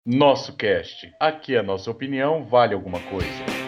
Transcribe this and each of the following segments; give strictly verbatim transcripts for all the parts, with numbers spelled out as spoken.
Nosso cast. Aqui a nossa opinião vale alguma coisa.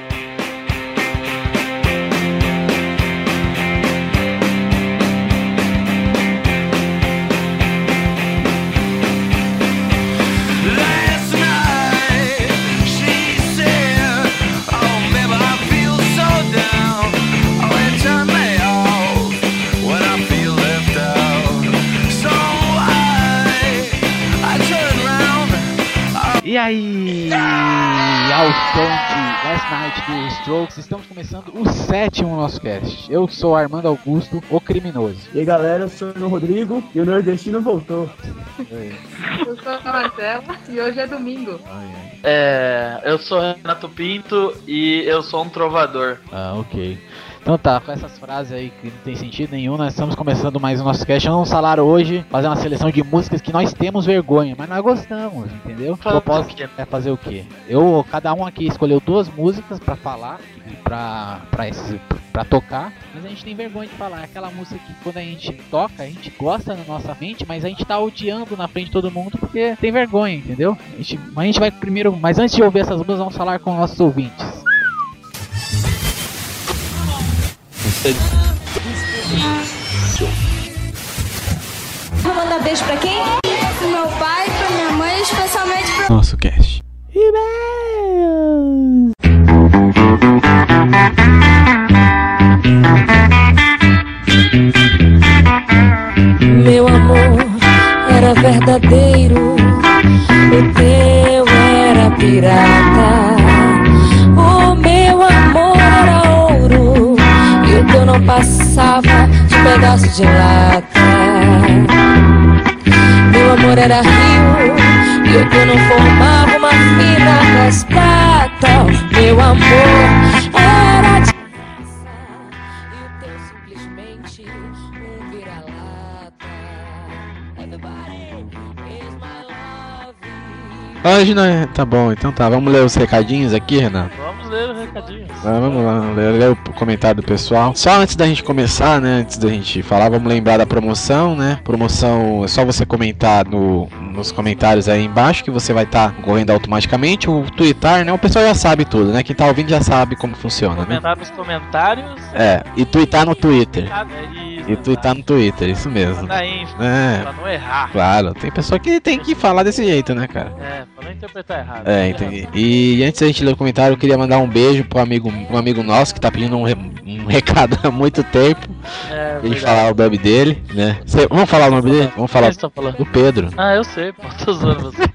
E aí, ao som de Last Night do Strokes, estamos começando o sétimo nosso cast. Eu sou Armando Augusto, o criminoso. E aí galera, eu sou o Rodrigo e o nordestino voltou. Eu sou a Marcela e hoje é domingo. É, eu sou Renato Pinto e eu sou um trovador. Ah, ok. Então tá, com essas frases aí que não tem sentido nenhum, nós estamos começando mais o nosso cast. Vamos falar hoje, fazer uma seleção de músicas que nós temos vergonha, mas nós gostamos, entendeu? O propósito é fazer o quê? Eu, cada um aqui escolheu duas músicas pra falar, pra, pra, esse, pra tocar, mas a gente tem vergonha de falar. É aquela música que quando a gente toca, a gente gosta na nossa mente, mas a gente tá odiando na frente de todo mundo porque tem vergonha, entendeu? A gente, a gente vai primeiro, mas antes de ouvir essas músicas, vamos falar com nossos ouvintes. Vou mandar beijo pra quem? Pro meu pai, pra minha mãe, especialmente pro nosso cast. E-mails. Meu amor era verdadeiro, o teu era pirata. O meu amor era ouro e o teu não passava de pedaço de lata. Meu amor era rio e o teu não formava uma fina cascata. Meu amor era de graça e o teu simplesmente um vira-lata. Everybody is my love. Hoje não é... Tá bom, então tá. Vamos ler os recadinhos aqui, Renato? Vamos ler os recadinhos. Ah, vamos lá, ler, ler o comentário do pessoal. Só antes da gente começar, né? Antes da gente falar, vamos lembrar da promoção, né? Promoção é só você comentar no, nos comentários aí embaixo que você vai estar tá correndo automaticamente. O Twitter, né? O pessoal já sabe tudo, né? Quem tá ouvindo já sabe como funciona, né? Comentar nos comentários. É, e twittar no Twitter. Isso, e twittar no Twitter, isso mesmo. Mandar info, é, pra não errar. Claro, tem pessoa que tem que falar desse jeito, né, cara? É, pra não interpretar errado. É, entendi. E antes da gente ler o comentário, eu queria mandar um beijo pro amigo, um amigo nosso que tá pedindo um, re, um recado há muito tempo. É, pra gente falar o nome dele, né? Cê, vamos falar o nome dele? Vamos falar do Pedro. Ah, eu sei, pô, tô zoando você.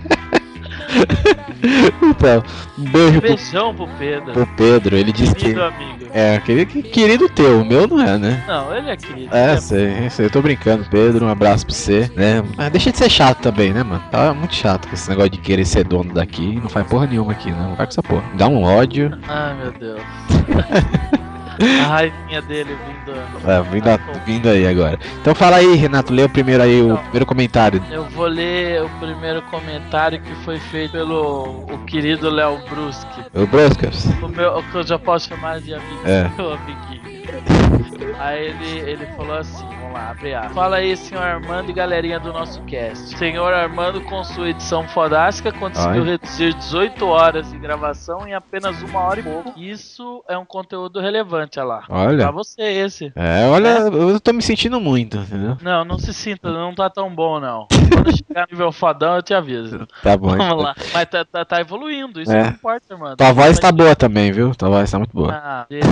Então, um beijo um beijão pro, pro Pedro. Pro Pedro, ele disse que. Amigo. É, querido, querido teu, o meu não é, né? Não, ele é querido. É, é sei, sei, eu tô brincando, Pedro, um abraço pra você, né? Mas deixa de ser chato também, né, mano? Tá muito chato com esse negócio de querer ser dono daqui, não faz porra nenhuma aqui, não. Vai com essa porra. Dá um ódio. Ai, meu Deus. A raivinha dele vindo. É, vindo, a, vindo aí agora. Então fala aí, Renato, lê o primeiro aí, então, o primeiro comentário. Eu vou ler o primeiro comentário que foi feito pelo o querido Léo Bruschi. O Bruscas? O meu, o que eu já posso chamar de amigo, é. meu amiguinho. Aí ele, ele falou assim, vamos lá, abre a. Fala aí, senhor Armando e galerinha do nosso cast. Senhor Armando, com sua edição fodástica, conseguiu Ai. reduzir dezoito horas de gravação em apenas uma hora e pouco. Isso é um conteúdo relevante, olha lá. Olha. Pra você esse. É, olha, é. eu tô me sentindo muito, entendeu? Não, não se sinta, não tá tão bom, não. Quando chegar no nível fodão, eu te aviso. Tá bom. Vamos então. lá. Mas tá, tá, tá evoluindo, isso é. não importa, mano. Tua voz tá boa também, viu? Tua voz tá muito boa. Ah, beleza.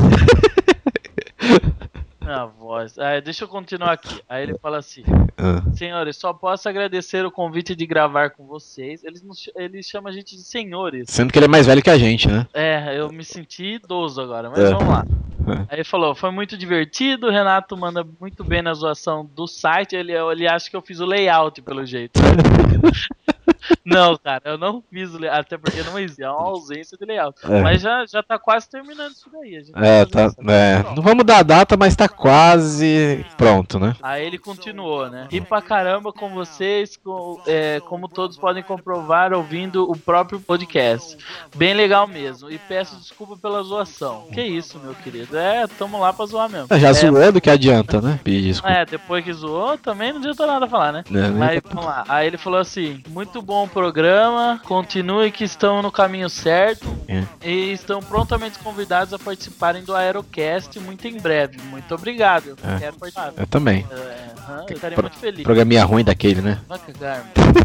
A voz. Ah, deixa eu continuar aqui. Aí ele fala assim: ah. Senhores, só posso agradecer o convite de gravar com vocês. Eles, nos, eles chamam a gente de senhores. Sendo que ele é mais velho que a gente, né? É, eu me senti idoso agora, mas é. vamos lá. É. Aí ele falou: foi muito divertido. O Renato manda muito bem na zoação do site. Ele, ele acha que eu fiz o layout, pelo jeito. Não, cara, eu não fiz o layout, até porque não existe, é uma ausência de layout. É. Mas já, já tá quase terminando isso daí. A gente é, tá. É. Não vamos dar a data, mas tá quase pronto, né? Aí ele continuou, né? Ri pra caramba com vocês, com, é, como todos podem comprovar ouvindo o próprio podcast. Bem legal mesmo. E peço desculpa pela zoação. Que isso, meu querido? É, tamo lá pra zoar mesmo. Já é, zoando que adianta, né? Pedir desculpa. É, depois que zoou, também não adianta nada a falar, né? É, mas vamos lá. Aí ele falou assim: muito bom o programa. Continue que estão no caminho certo. É. E estão prontamente convidados a participarem do Aerocast muito em breve. Muito obrigado. É. Quero participar. Eu também. É, aham, eu estaria Pro- muito feliz. Programinha ruim daquele, né? Vai cagar,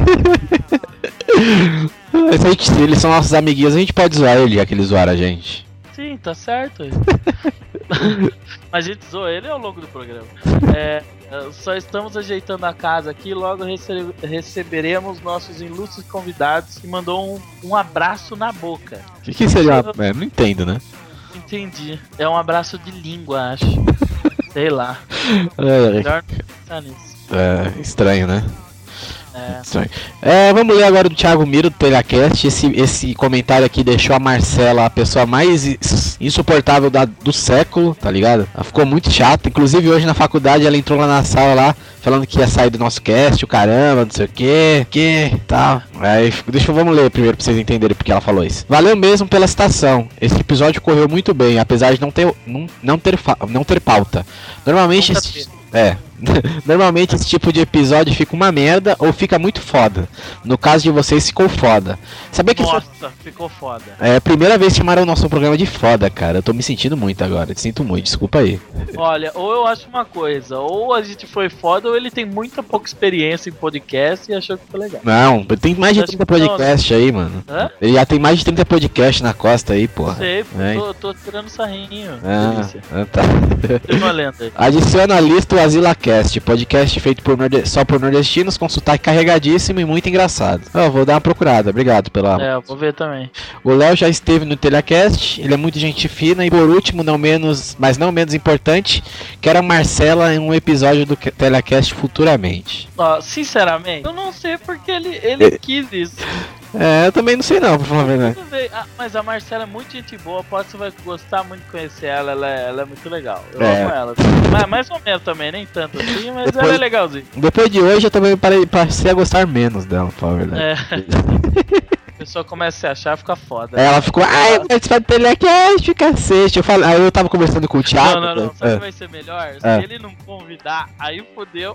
Se, a gente, se eles são nossos amiguinhos, a gente pode zoar ele, já que eles zoaram a gente. Sim, tá certo. Mas a gente zoou ele ao longo do programa. É, só estamos ajeitando a casa aqui. Logo rece- receberemos nossos ilustres convidados. Que mandou um, um abraço na boca. O que, que seria? É, não entendo, né? Entendi. É um abraço de língua, acho. Sei lá. É, Melhor não pensar nisso. é, estranho, né? É. Estranho. É, vamos ler agora do Thiago Miro do Telecast. Esse, esse comentário aqui deixou a Marcela a pessoa mais ins- insuportável da, do século, tá ligado? Ela ficou muito chata. Inclusive hoje na faculdade ela entrou lá na sala lá, falando que ia sair do nosso cast, o caramba, não sei o que, que tal. Aí, deixa eu vamos ler primeiro pra vocês entenderem porque ela falou isso. Valeu mesmo pela citação. Esse episódio correu muito bem, apesar de não ter, não, não ter, fa- não ter pauta. Normalmente. Nunca esse- teve. É. Normalmente esse tipo de episódio fica uma merda ou fica muito foda. No caso de vocês ficou foda. Sabia que Nossa, ficou foda. é a primeira vez que chamaram o nosso programa de foda, cara. Eu tô me sentindo muito agora. Sinto muito, desculpa aí. Olha, ou eu acho uma coisa, ou a gente foi foda, ou ele tem muita pouca experiência em podcast e achou que foi legal. Não, tem mais de Acho trinta que não, podcasts aí, mano. Hã? Ele já tem mais de trinta podcasts na costa aí, porra. Sei, pô, É. tô, tô tirando sarrinho. Ah, Delícia. ah, tá. Tem uma lenda aí. Adiciona a lista o AsilaCast, podcast feito por norde- só por nordestinos, com sotaque carregadíssimo e muito engraçado. Eu vou dar uma procurada, obrigado pela... É, eu vou ver também. O Léo já esteve no Telecast, ele é muito gente fina. E por último, não menos, mas não menos importante, quero a Marcela em um episódio do que- Telecast futuramente. Ó, sinceramente, eu não sei porque ele, ele quis isso. É, eu também não sei não, pra falar a verdade. Tudo bem. Ah, mas a Marcela é muito gente boa, pode você vai gostar muito de conhecer ela, ela é, ela é muito legal. Eu É. amo ela. Mas, mais ou menos também, nem tanto assim, mas Depois- ela é legalzinha. Depois de hoje eu também parei, passei a gostar menos dela, pra falar a verdade. É. A pessoa começa a se achar, fica foda. Ela ficou, ai, vai participar do Telecast, cacete. Eu falei, aí eu tava conversando com o Thiago. Não, não, não. Sabe o é. que vai ser melhor? Se É. ele não convidar, aí fodeu.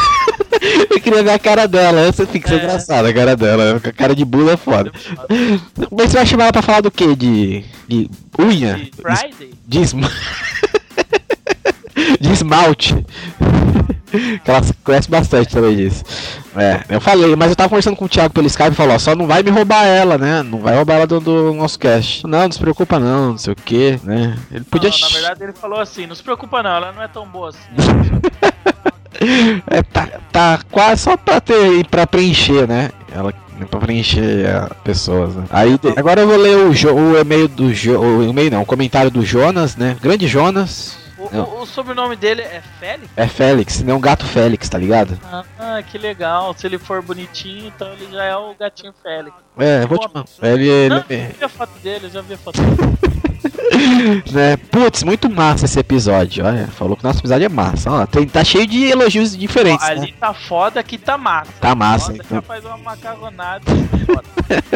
Eu queria ver a cara dela, essa fica É. engraçada a cara dela. A cara de bula é foda. Mas você vai chamar ela pra falar do quê? De. de unha? De Friday? De, esma... de esmalte. Que ela conhece bastante também disso. É, eu falei, mas eu tava conversando com o Thiago pelo Skype e falou, ó, só não vai me roubar ela, né? Não vai roubar ela do, do nosso cast. Não, não se preocupa não, não sei o que, né? Ele podia. Não, na verdade ele falou assim, não se preocupa não, ela não é tão boa assim. É, tá, tá quase só pra ter pra preencher, né? Ela pra preencher a pessoas, né? Aí de- agora eu vou ler o, jo, o e-mail do jo, o e-mail não, o comentário do Jonas, né? Grande Jonas. O, o, o sobrenome dele é Félix? É Félix, não gato Félix, tá ligado? Ah, que legal. Se ele for bonitinho, então ele já é o gatinho Félix. É, eu vou te mandar. Ele, ele, Não, eu já vi a foto dele, eu já vi a foto dele. né? Putz, muito massa esse episódio. Olha, falou que nosso episódio é massa. Ó, tem, tá cheio de elogios diferentes, Ó, né? ali tá foda, aqui tá massa. Tá massa, Foda, então. já faz uma macarronada e foda.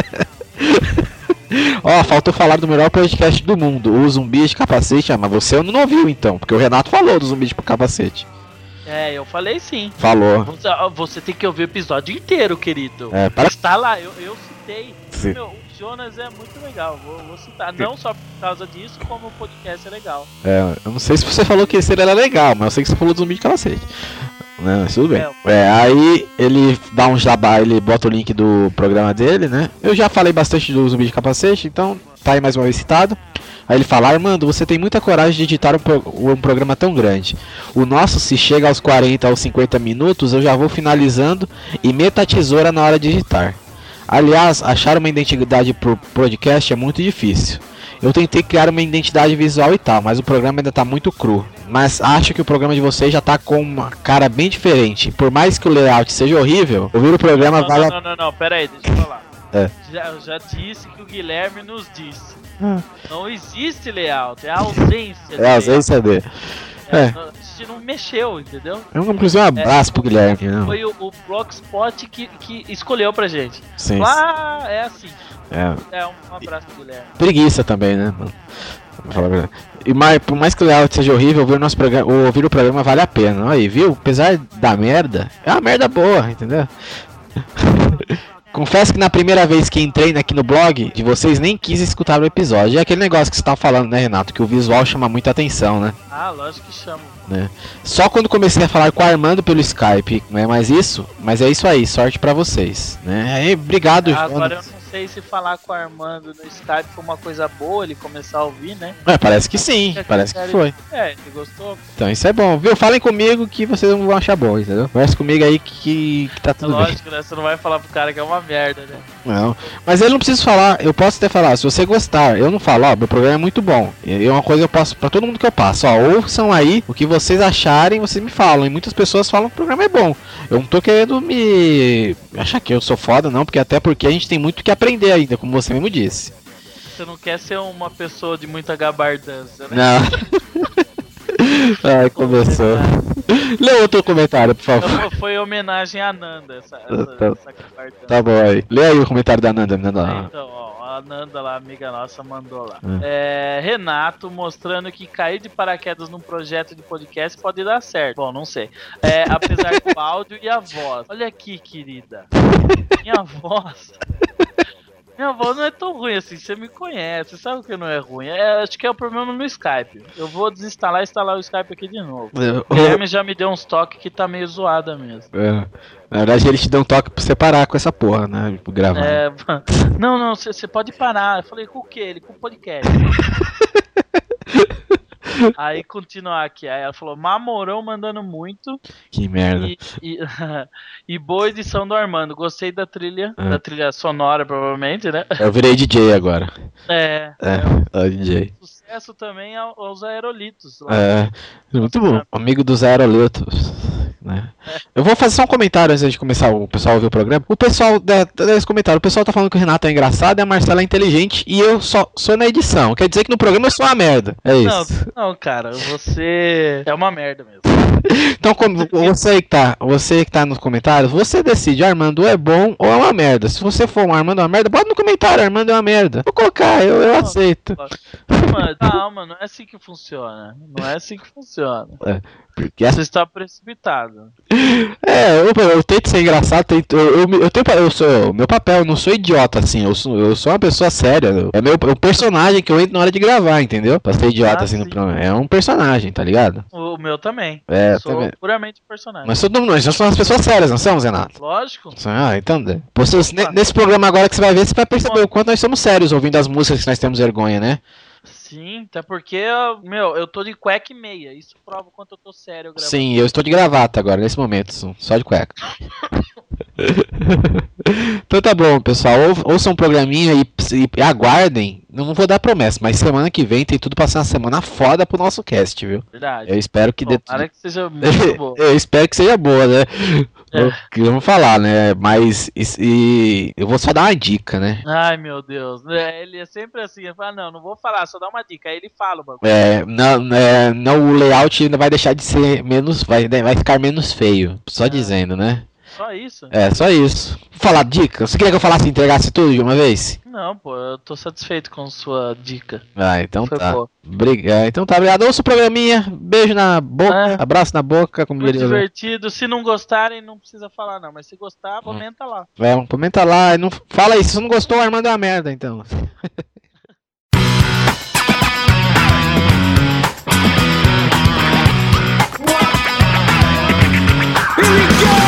Ó, faltou falar do melhor podcast do mundo, o Zumbi de Capacete. Ah, mas você não ouviu então, porque o Renato falou do Zumbi de Capacete. É, eu falei sim. Falou. Você, ó, você tem que ouvir o episódio inteiro, querido. É, para... Está lá, eu, eu citei. Sim. Meu, o Jonas é muito legal, vou, vou citar. Não só por causa disso, como o podcast é legal. É, eu não sei se você falou que esse era legal, mas eu sei que você falou do Zumbi de Capacete. Não, mas tudo bem. É, aí ele dá um jabá, ele bota o link do programa dele, né? Eu já falei bastante do Zumbi de Capacete, então tá aí mais uma vez citado. Aí ele fala, Armando, você tem muita coragem de editar um, pro- um programa tão grande. O nosso, se chega aos quarenta, aos cinquenta minutos, eu já vou finalizando e meto a tesoura na hora de editar. Aliás, achar uma identidade pro podcast é muito difícil. Eu tentei criar uma identidade visual e tal, mas o programa ainda tá muito cru. Mas acho que o programa de vocês já tá com uma cara bem diferente. Por mais que o layout seja horrível, ouvir o programa Não, vale não, a... não, não, não, pera aí, deixa eu falar. É. Já, eu já disse que o Guilherme nos disse. Hum. Não existe layout, é a ausência de É, a ausência dele. É, É. não- a gente não mexeu, entendeu? Eu vou inclusive um abraço pro Guilherme. Não. Foi o, o Blogspot que, que escolheu pra gente. Sim. Lá é assim. É. É, um, um abraço pro Guilherme. Preguiça também, né, mano? Pra falar a verdade. E mais, por mais que o layout seja horrível, ouvir o nosso programa, ouvir o programa vale a pena. Aí, viu? Apesar da merda, é uma merda boa, entendeu? Confesso que na primeira vez que entrei aqui no blog de vocês nem quis escutar o episódio. É aquele negócio que você tava falando, né, Renato? Que o visual chama muita atenção, né? Ah, lógico que chama. Né? Só quando comecei a falar com o Armando pelo Skype, não é mais isso? Mas é isso aí, sorte pra vocês, né? Aí, obrigado, ah, agora Jonas. eu não sei se falar com o Armando no Skype foi uma coisa boa, ele começar a ouvir, né? É, parece que sim, parece que foi. É, ele gostou. Então isso é bom, viu? Falem comigo que vocês não vão achar bom, entendeu? Conversa comigo aí que, que tá tudo bem. Lógico, né? Você não vai falar pro cara que é uma merda, né? Não, mas ele não precisa falar, eu posso até falar, se você gostar, eu não falo, ó, meu programa é muito bom. E é uma coisa que eu passo pra todo mundo que eu passo, ó, ouçam aí o que vocês acharem, vocês me falam. E muitas pessoas falam que o programa é bom. Eu não tô querendo me achar que eu sou foda, não, porque até porque a gente tem muito que aprender ainda, como você mesmo disse. Você não quer ser uma pessoa de muita gabardância, né? Não. Ai, começou. Lê outro comentário, por favor. Foi homenagem à Nanda, essa, essa, tá, essa gabardância. Tá bom aí. Lê aí o comentário da Nanda. Nanda. Então, ó, a Nanda lá, amiga nossa, mandou lá. É. É, Renato mostrando que cair de paraquedas num projeto de podcast pode dar certo. Bom, não sei. É, apesar do áudio e a voz. Olha aqui, querida. Minha voz. Minha voz não é tão ruim assim, você me conhece, você sabe que não é ruim. É, acho que é o problema no Skype. Eu vou desinstalar e instalar o Skype aqui de novo. O Guilherme já me deu uns toques que tá meio zoada mesmo. É. Na verdade, ele te deu um toque pra você parar com essa porra, né? Tipo, gravar. É, não, não, você pode parar. Eu falei, com o quê? Ele com o podcast. Aí continuar aqui, aí ela falou, Mamorão mandando muito. Que merda. E, e, e boa edição do Armando. Gostei da trilha, é. da trilha sonora, provavelmente, né? Eu virei D J agora. É. É, é o D J. Sucesso também aos aerolitos. Lá. É, muito bom. Amigo dos aerolitos. Né? É. Eu vou fazer só um comentário antes de começar o pessoal ouvir o programa. O pessoal, desse comentário, o pessoal tá falando que o Renato é engraçado e a Marcela é inteligente e eu só sou na edição. Quer dizer que no programa eu sou uma merda. É isso. Não, não, cara, você é uma merda mesmo. Então, como você que tá, você que tá nos comentários, você decide, Armando é bom ou é uma merda. Se você for um Armando é uma merda, bota no comentário, Armando é uma merda. Vou colocar, eu, eu aceito. Mano, calma, não é assim que funciona. Não é assim que funciona. É, porque essa... Você está precipitado. É, eu, eu tento ser engraçado, tento, eu, eu, eu tenho eu sou meu papel, eu não sou idiota assim, eu sou, eu sou uma pessoa séria. É meu é um personagem que eu entro na hora de gravar, entendeu? Pra ser idiota ah, assim sim. no programa. É um personagem, tá ligado? O meu também. É, eu sou também. Puramente personagem. Mas todo mundo, nós somos pessoas sérias, não somos, Renato? Lógico. Ah, então, você, nesse programa agora que você vai ver, você vai perceber o quanto nós somos sérios ouvindo as músicas que nós temos vergonha, né? Sim, até porque, meu, eu tô de cueca e meia. Isso prova o quanto eu tô sério gravando. Sim, eu estou de gravata agora, nesse momento, só de cueca. Então tá bom, pessoal, ou, ouçam um programinha e, e, e aguardem. Não vou dar promessa, mas semana que vem tem tudo pra ser uma semana foda pro nosso cast, viu? Verdade. Eu espero que Bom, dê tudo. Para que seja muito boa. Eu espero que seja boa, né? É. Vamos falar, né? Mas e, e eu vou só dar uma dica, né? Ai, meu Deus. Ele é sempre assim, ele fala, não, não vou falar, só dá uma dica. Aí ele fala o bagulho. É, não, é, não, o layout ainda vai deixar de ser menos, vai, vai ficar menos feio. Só é. dizendo, né? Só isso? É, só isso. Vou falar dica? Você queria que eu falasse e entregasse tudo de uma vez? Não, pô, eu tô satisfeito com sua dica. Ah, então Foi tá. Obrigado. Então tá, obrigado. Ouça o programinha. Beijo na boca, é. abraço na boca. Como Foi divertido. Se não gostarem, não precisa falar não. Mas se gostar, comenta lá. É, comenta lá. Não... Fala aí, se você não gostou, o Armando é uma merda, então. Here we go!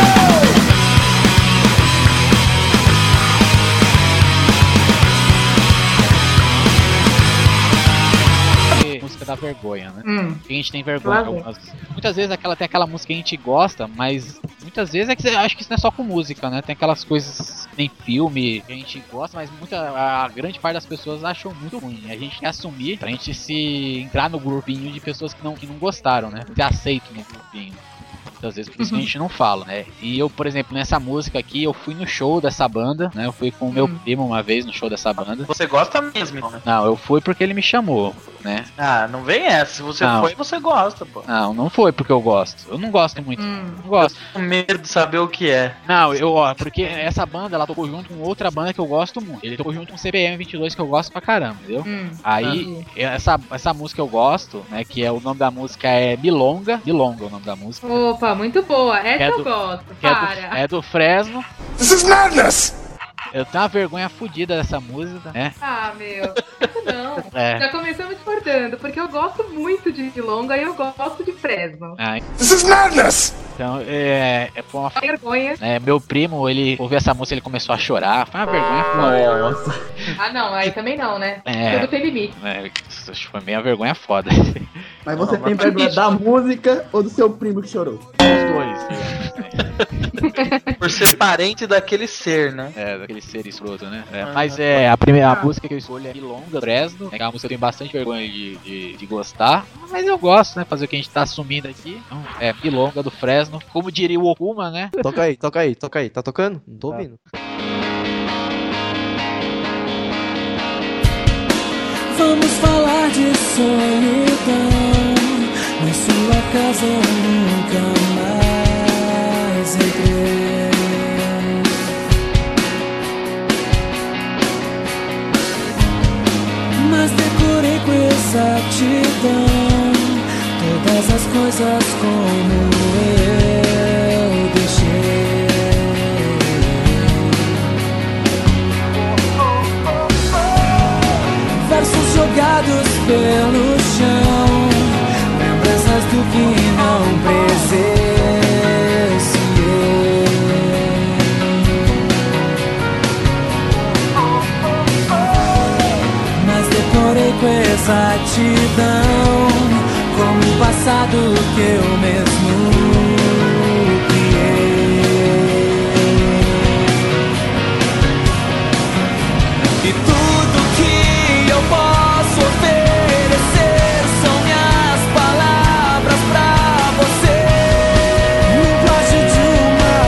Música da vergonha, né? Hum. A gente tem vergonha. Claro. Algumas... Muitas vezes aquela, tem aquela música que a gente gosta, mas muitas vezes é que acho que isso não é só com música, né? Tem aquelas coisas em filme que a gente gosta, mas muita, a grande parte das pessoas acham muito ruim. A gente quer assumir pra gente se entrar no grupinho de pessoas que não, que não gostaram, né? Se aceitam no grupinho. Às vezes por isso que a gente não fala, né? E eu, por exemplo, nessa música aqui, eu fui no show dessa banda, né? Eu fui com o meu hum. primo uma vez no show dessa banda. Você gosta mesmo, né? Não, eu fui porque ele me chamou, né? Ah, não vem essa. Se você não. foi, você gosta, pô. Não, não foi porque eu gosto. Eu não gosto muito. Hum. Não gosto. Eu tô com medo de saber o que é. Não, eu, ó, porque essa banda, ela tocou junto com outra banda que eu gosto muito. Ele tocou junto com o C P M vinte e dois que eu gosto pra caramba, entendeu? Hum. Aí, essa, essa música eu gosto, né? Que é o nome da música é Milonga. Milonga é o nome da música. Opa, muito boa. Essa é eu do, gosto, é para. do, é do Fresno. This is madness! Eu tenho uma vergonha fodida dessa música, né? Ah, meu. Não. É. Já começamos discordando, porque eu gosto muito de Longa e eu gosto de Fresno. Ah, This is madness! então, é... é foi uma... Vergonha. É, meu primo, ele ouviu essa música, ele começou a chorar. Foi uma vergonha foda. Nossa. Ah, não, aí também não, né? É. Tudo tem limite. É, isso foi meio vergonha foda. Mas você Não, tem mas vergonha bicho. da música ou do seu primo que chorou? Os dois. Por ser parente daquele ser, né? É, daquele ser escroto, né? É, Ah, mas é, a primeira a música que eu escolho é Milonga, Fresno. É uma música que eu tenho bastante vergonha de, de, de gostar. Mas eu gosto, né? Fazer o que a gente tá assumindo aqui. Então, é Milonga do Fresno. Como diria o Okuma, né? Toca aí, toca aí, toca aí. Tá tocando? Não tô Tá. ouvindo. Vamos falar de solidão. Na sua casa eu nunca mais entrei. Mas decorei com exatidão todas as coisas como eu deixei. Versos jogados pelo chão, lembranças do que não presenciei. Mas decorei com exatidão como o passado que eu mesmo criei. E tudo que eu posso oferecer são minhas palavras pra você. No plágio de uma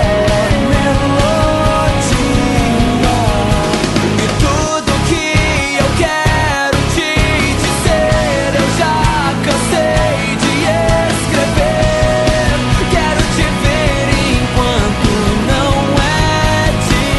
bela melodia. E tudo que eu quero te dizer eu já cansei de escrever. Quero te ver enquanto não é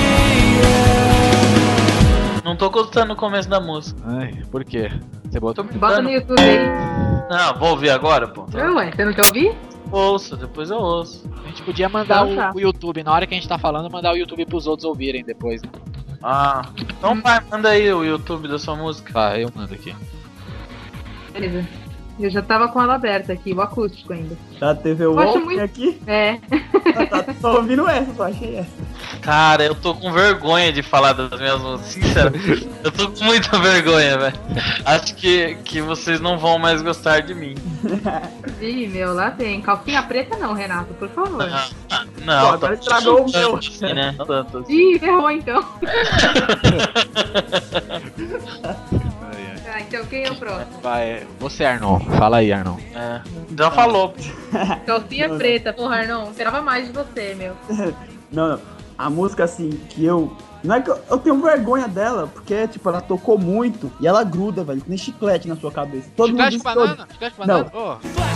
dia. Não tô gostando do começo da música. Ai, por quê? Você botou... Bota no YouTube aí. Não, vou ouvir agora, pô. Ué, você não quer ouvir? Ouço, depois eu ouço. A gente podia mandar Então tá. o, o YouTube, na hora que a gente tá falando, mandar o YouTube pros outros ouvirem depois, né? Ah, então vai, manda aí o YouTube da sua música. Tá, eu mando aqui. Beleza. Eu já tava com ela aberta aqui, o acústico ainda. Da T V Eu acho Walk muito- aqui? É. Ah, tá, tô ouvindo essa, só achei essa. Cara, eu tô com vergonha de falar das minhas músicas, sinceramente. Eu tô com muita vergonha, velho. Acho que, que vocês não vão mais gostar de mim. Ih, meu, lá tem. Calcinha preta não, Renato, por favor. Ah, ah, Pô, não, agora estragou o meu. assim, né? Tanto assim. Ih, errou então. Ai, ai. Tá, então quem é o próximo? Vai, você, Arnon. Fala aí, Arnon. É, já falou. Calcinha preta, porra, Arnon. Esperava mais de você, meu. Não, não. A música, assim, que eu... Não é que eu, eu tenho vergonha dela, porque, tipo, ela tocou muito e ela gruda, velho, que nem chiclete na sua cabeça. Todo mundo Chiclete diz com que eu- banana? Chiclete com banana? Ô,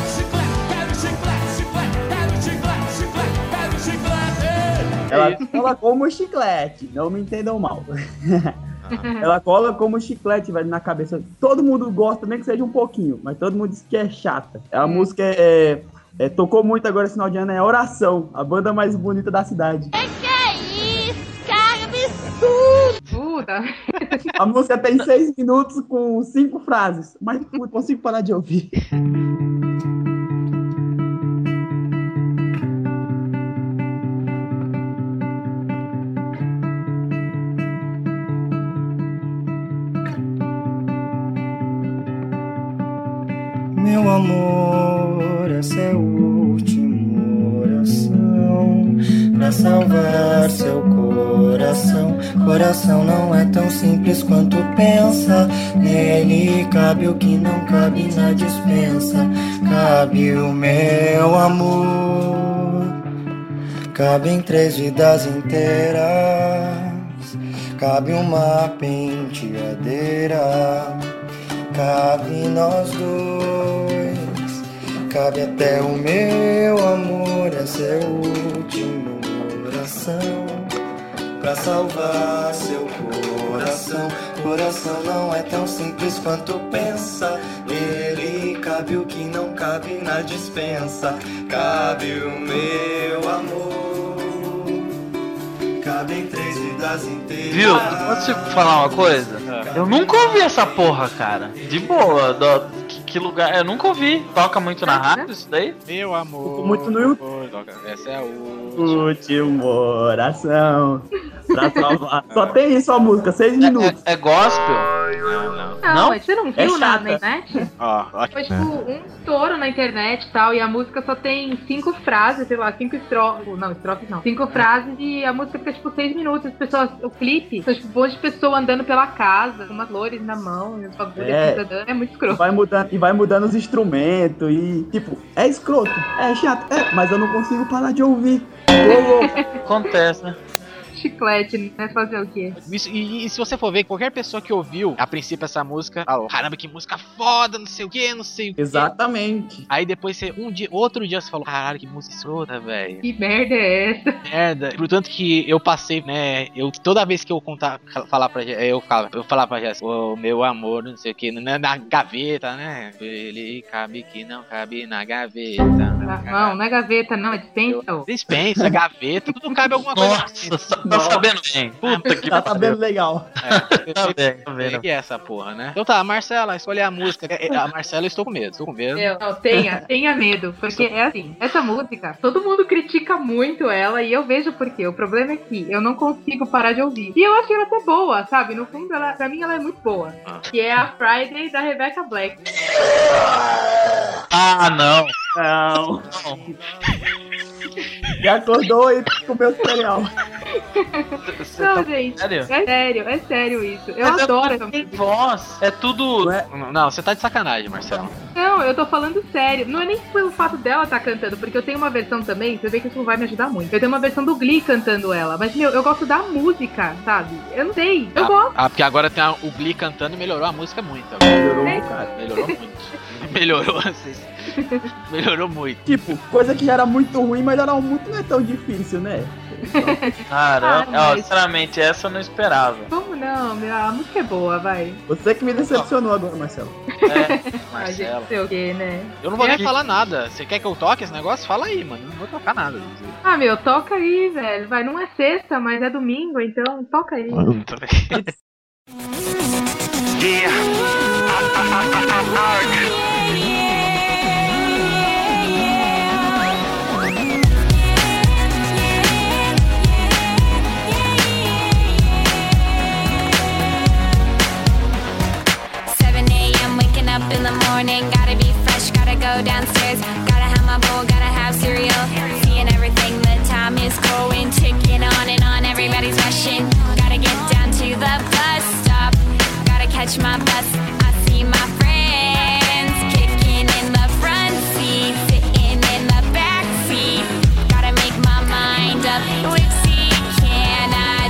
Ela cola como chiclete, não me entendam mal. Ela cola como chiclete, velho, na cabeça. Todo mundo gosta, nem que seja um pouquinho, mas todo mundo diz que é chata. A Hum. música é, é- é- tocou muito agora esse final de ano, é Oração, a banda mais bonita da cidade. Puta. A música tem seis minutos com cinco frases, mas não consigo parar de ouvir. Meu amor, essa é a última oração pra salvar seu coração. Coração não é tão simples quanto pensa. Nele cabe o que não cabe na dispensa. Cabe o meu amor, cabe em três vidas inteiras. Cabe uma penteadeira. Cabe nós dois, cabe até o meu amor. Essa é a última oração pra salvar seu coração. Coração não é tão simples quanto pensa. Nele cabe o que não cabe na dispensa. Cabe o meu amor, cabe em três vidas ondas inteiras. Viu? Posso te falar uma coisa? Eu nunca ouvi essa porra, cara. De boa. Do, que, que lugar? Eu nunca ouvi. Toca muito na rádio isso daí? Meu amor. Ficou muito no YouTube. Essa é a última. Última oração. Pra salvar. Só tem isso a música, seis minutos. É, é gospel? Não, não. Não, Não? mas você não É viu na, chata. na internet? Ó, ó. Foi tipo um estouro na internet e tal, e a música só tem cinco frases, sei lá, cinco estrofes. Não, estrofes não. Cinco frases e a música fica tipo seis minutos. As pessoas, o clipe, são tipo um monte de pessoa andando pela casa, com umas flores na mão, e os bagulhos É. assim, andando. É muito E escroto. vai mudando, e vai mudando os instrumentos e, tipo, é escroto, é chato, é, mas eu não consigo parar de ouvir. Tô louco. Acontece, né? Chiclete, né? Fazer o quê? Isso, e, e se você for ver, qualquer pessoa que ouviu a princípio essa música, falou, caramba, que música foda, não sei o que, não sei o que. Exatamente. Aí depois você, um dia, outro dia você falou, caralho, que música escrota, velho. Que merda é essa? Merda. Portanto que eu passei, né, eu toda vez que eu contar, falar pra Jéssica, eu falava, eu falava pra Jéssica, ô meu amor, não sei o que, na, na gaveta, né, ele cabe que não cabe na gaveta. Não, não é gaveta, não, é dispensa. ô. Dispensa, gaveta, tudo cabe alguma coisa. Nossa, tá sabendo bem. Puta que Tá sabendo legal. É, Tá bem, tá vendo. que é essa porra, né? Então tá, Marcela, escolhe a música. É, é, A Marcela, eu estou com medo, estou com medo. Meu, não, tenha, tenha medo, porque é assim, essa música, todo mundo critica muito ela e eu vejo por quê. O problema é que eu não consigo parar de ouvir. E eu acho ela até boa, sabe? No fundo, ela, pra mim, ela é muito boa. Ah. Que é a Friday da Rebecca Black. Ah, não. Não. Já acordou e comeu cereal. Você Não, tá gente, sério? é sério, é sério isso. Eu Mas adoro é essa tem música. voz. É tudo. Não é? Não, você tá de sacanagem, Marcelo. Não, eu tô falando sério. Não é nem pelo fato dela estar cantando, porque eu tenho uma versão também, você vê que isso não vai me ajudar muito. Eu tenho uma versão do Glee cantando ela, mas, meu, eu gosto da música, sabe? Eu não sei, eu ah, gosto. ah, porque agora tem a- o Glee cantando e melhorou a música muito. Agora. Melhorou É. um bocado. Melhorou muito. Melhorou, assim. Melhorou muito. Tipo, coisa que já era muito ruim, melhorar muito não é tão difícil, né? Caramba. Ah, Ó, mas- sinceramente, essa eu não esperava. Como não, meu? A música é boa, vai. Você que me decepcionou agora, Marcelo. É. A gente Marcelo. não sei o quê, né? Eu não vou nem É. falar nada. Você quer que eu toque esse negócio? Fala aí, mano. Eu não vou tocar nada. Ah, meu, toca aí, velho. Vai, não é sexta, mas é domingo, então toca aí. seven a.m. waking up in the morning, gotta be fresh, gotta go downstairs, gotta have my bowl, gotta have cereal, seeing everything, the time is going, ticking on and on, everybody's rushing, gotta get down to the bus stop, gotta catch my bus, I see my friends, kicking in the front seat, sitting in the back seat, gotta make my mind up, which seat can I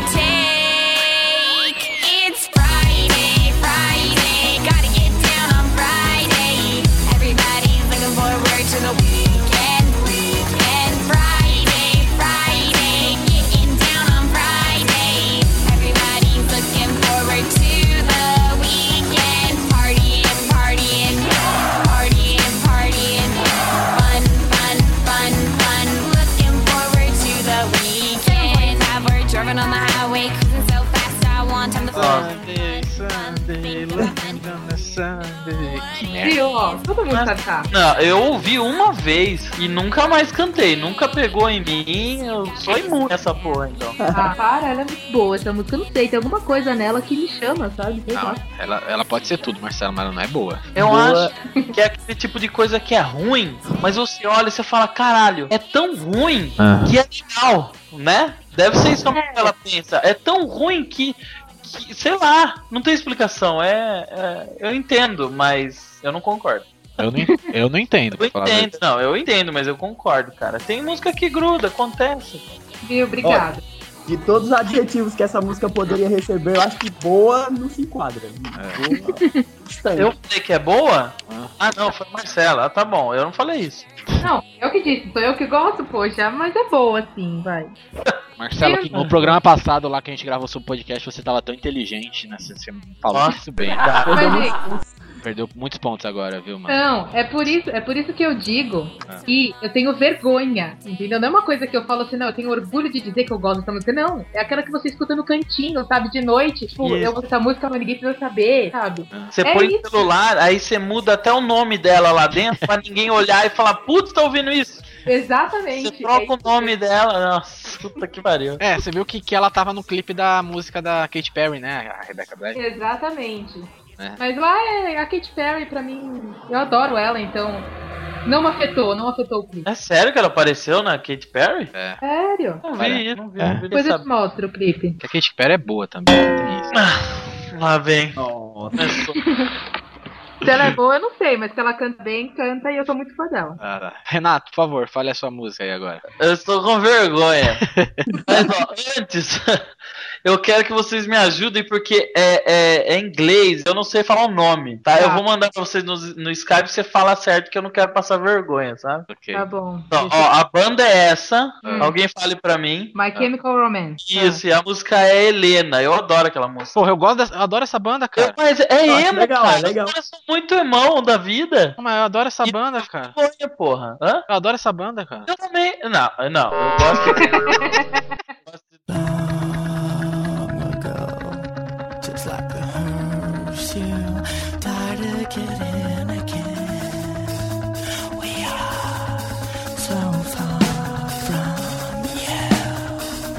take? It's Friday, Friday, gotta get down on Friday. Everybody's looking forward to the weekend, weekend. Friday, Friday, getting down on Friday. Everybody's looking forward to the weekend. Partying, partying, partying, partying. Fun, fun, fun, fun. Looking forward to the weekend. We're driving on the highway, cruising so fast, I want time to fly. Sunday, Sunday, Sunday, Sunday. Que merda. Viu, ó, todo mundo sabe cantar. Não, eu ouvi uma vez e nunca mais cantei. Nunca pegou em mim. Eu sou imune nessa porra, então. Ah, para, ela é muito boa essa música. Eu não sei, tem alguma coisa nela que me chama, sabe? Sei Não, lá. ela, ela pode ser tudo, Marcelo, mas ela não é boa. Eu Boa. acho que é aquele tipo de coisa que é ruim, mas você olha e você fala, caralho, é tão ruim Ah. que é legal, né? Deve ser isso que ela pensa. É tão ruim que, que sei lá, não tem explicação. É, é- eu entendo, mas eu não concordo. Eu não, eu não entendo. Eu pra falar a entendo, não, eu entendo, mas eu concordo, cara. Tem música que gruda, acontece. Viu, obrigado. De todos os adjetivos que essa música poderia receber, eu acho que boa não se enquadra. Boa, estranho. Eu falei que é boa? Ah, não, foi a Marcela. Ah, tá bom, eu não falei isso. Não, eu que disse, sou eu que gosto, poxa, mas é boa sim, vai. Marcelo, que no programa passado lá que a gente gravou sobre o podcast, você tava tão inteligente, né? Você, você falou Nossa. isso bem. Tá. Mas, gente, Perdeu muitos pontos agora, viu, mano? Não, é por isso, é por isso que eu digo Ah. que eu tenho vergonha, entendeu? Não é uma coisa que eu falo assim, não, eu tenho orgulho de dizer que eu gosto dessa música, não. É aquela que você escuta no cantinho, sabe, de noite. Tipo, Isso. eu gosto dessa música, mas ninguém precisa saber, sabe? Você É põe isso. no celular, aí você muda até o nome dela lá dentro pra ninguém olhar e falar, putz, tá ouvindo isso? Exatamente. Você troca é o nome dela, nossa, puta que pariu. É, você viu que, que ela tava no clipe da música da Katy Perry, né? A Rebecca Black. Exatamente. É. Mas lá é a Katy Perry, pra mim, eu adoro ela, então não me afetou, não afetou o clipe. É sério que ela apareceu na Katy Perry? É. Sério? Não Cara, vi, não vi, é. não vi Depois eu dessa... te mostro o clipe. Que a Katy Perry é boa também, tem isso. Lá vem. Nossa. Se ela é boa, eu não sei, mas que ela canta bem, canta e eu sou muito fã dela. Ah, tá. Renato, por favor, fale a sua música aí agora. Eu estou com vergonha. Mas ó, antes, eu quero que vocês me ajudem porque é, é, é inglês, eu não sei falar o nome, tá? Eu Tá. vou mandar pra vocês no, no Skype você fala certo que eu não quero passar vergonha, sabe? Ok. Tá bom. Então, Deixa ó, a banda é essa, Hum. alguém fale pra mim. eu- My Chemical Romance. Isso, e a música é Helena, eu adoro aquela música. Porra, eu, gosto dessa- eu adoro essa banda, cara. Eu- mas é Ah, emo, legal, cara, é legal. os caras são muito emão da vida. Não, mas eu adoro essa E- banda, cara. Vergonha, porra. Hã? Eu adoro essa banda, cara. Eu também. Não, não, eu gosto. Long ago, just like the hearse, you tired of getting again. We are so far from you.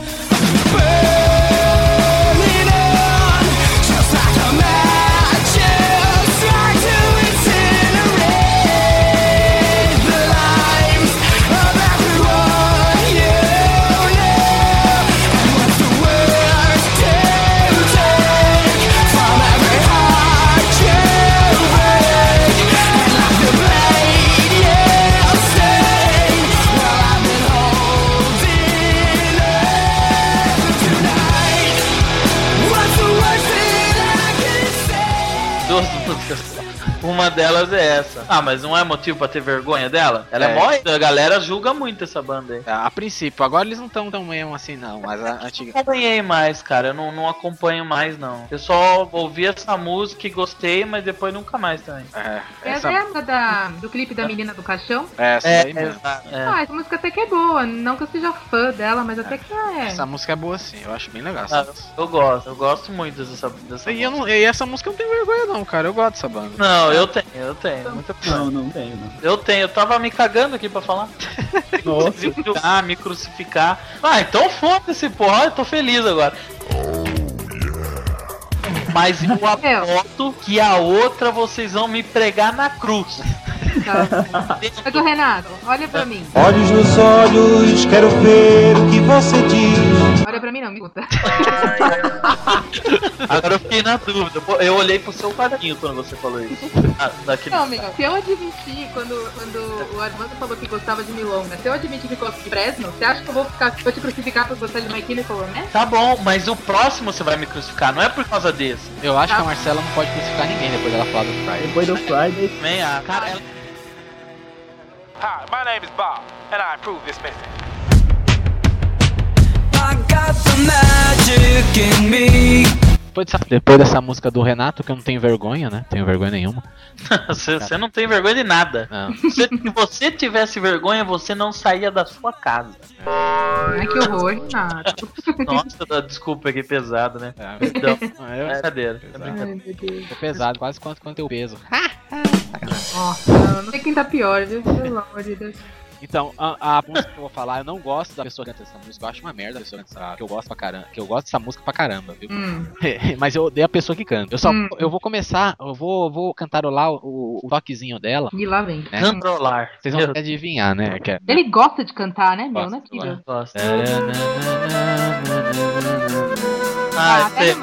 Burning on, just like a match, try to incinerate the lives of everyone you know. And what's the worst to take from every heart you break? And like the blade you stain, well I've been holding on tonight. What's the worst that I can say? Duas músicas. Uma delas é essa. Ah, mas não é motivo pra ter vergonha dela? Ela é, É. mó. A galera julga muito essa banda aí. A princípio, agora eles não estão tão mesmo assim, não. Mas a antiga. Não acompanhei mais, cara. Eu não, não acompanho mais, não. Eu só ouvi essa música e gostei, mas depois nunca mais também. É, Essa essa, é a da, do clipe da Menina do Caixão? essa É, daí mesmo. exato, é. Ah, essa música até que é boa. Não que eu seja fã dela, mas até que é. Essa música é boa sim, eu acho bem legal. Ah, Essa música. eu gosto, eu gosto muito dessa, dessa E, eu música. não, e essa música eu não tenho vergonha não, cara. Eu gosto dessa banda. Não, eu tenho, eu tenho. Muita Não, não tenho, não. Eu tenho, eu tava me cagando aqui pra falar. Nossa. Me julgar, me crucificar. Ah, então foda-se, porra. Eu tô feliz agora. Mas eu aposto que a outra vocês vão me pregar na cruz. Tá. Mas o Renato, olha pra mim. Olhos nos olhos, quero ver o que você diz. Olha pra mim não, me conta. Agora eu fiquei na dúvida. Pô, eu olhei pro seu quadrinho quando você falou isso. Ah, daquele... Não, amigo, se eu admitir, quando, quando o Armando falou que gostava de Milonga, se eu admitir que gosto de Fresno, você acha que eu vou ficar, vou te crucificar por gostar de My Chemical Romance? Tá bom, mas o próximo você vai me crucificar, não é por causa desse. Eu acho que a Marcela não pode crucificar ninguém depois dela falar do Friday. Depois do Friday. Também, ah, cara, ela... Hi, my name is Bob, and I approve this message. I got the magic in me. Depois dessa, depois dessa música do Renato, que eu não tenho vergonha, né? Tenho vergonha nenhuma. você, você não tem vergonha de nada. Não. Se se você tivesse vergonha, você não saía da sua casa. Ai, que horror, Renato. Nossa, desculpa, que pesado, né? É, Perdão. não, eu- É brincadeira. É Pesado. brincadeira. Ai, meu Deus. é pesado, quase quanto quanto teu peso. Nossa, não sei quem tá pior, viu? Pelo amor de Deus. Então, a, a música que eu vou falar, eu não gosto da pessoa que canta essa música, eu acho uma merda a pessoa que canta essa, que eu gosto pra caramba, que eu gosto dessa música pra caramba, viu? Hum. Mas eu odeio a pessoa que canta. Eu só Hum. eu vou começar, eu vou, vou cantarolar o, o toquezinho dela, E lá vem. né? Controlar. Vocês vão adivinhar, né? Que é... Ele gosta de cantar, né, meu? Gosto, Não é possível. Gosto. Ah, Ah, sei.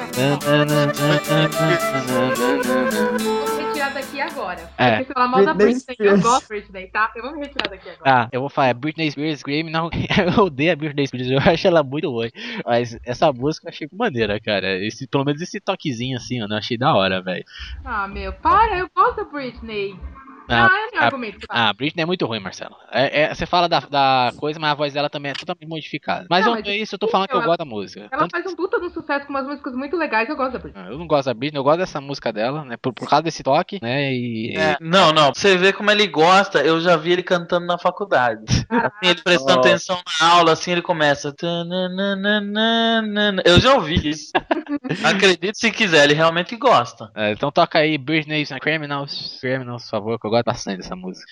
Vou me retirar daqui agora. É. Porque falar mal da Britney Britney, eu Spears. gosto da Britney, tá? Eu vou me retirar daqui agora. Ah, eu vou falar, é Britney Spears, Scream, não, eu odeio a Britney Spears, eu acho ela muito ruim, mas essa música eu achei maneira, cara, esse, pelo menos esse toquezinho assim, eu não achei da hora, velho. Ah, meu, para, eu gosto da Britney. Ah, Ah, é meu a- argumento. Ah, a Britney é muito ruim, Marcelo. É, é- você fala da, da coisa, mas a voz dela também é totalmente modificada. Mas Não, não mas é isso, eu tô falando que eu ela- gosto da música. Ela Tanto- faz um puta de um sucesso com umas músicas muito legais, eu gosto da Britney. Eu não gosto da Britney, eu gosto dessa música dela, né? Por, por causa desse toque, né? E. É, não, não. Você vê como ele gosta, eu já vi ele cantando na faculdade. Assim, ele prestando Oh. atenção na aula, assim, ele começa. "Tananana". Eu já ouvi isso. Acredite se quiser, ele realmente gosta. É, então toca aí Britney Criminals, Criminals, por favor, que eu gosto bastante dessa música.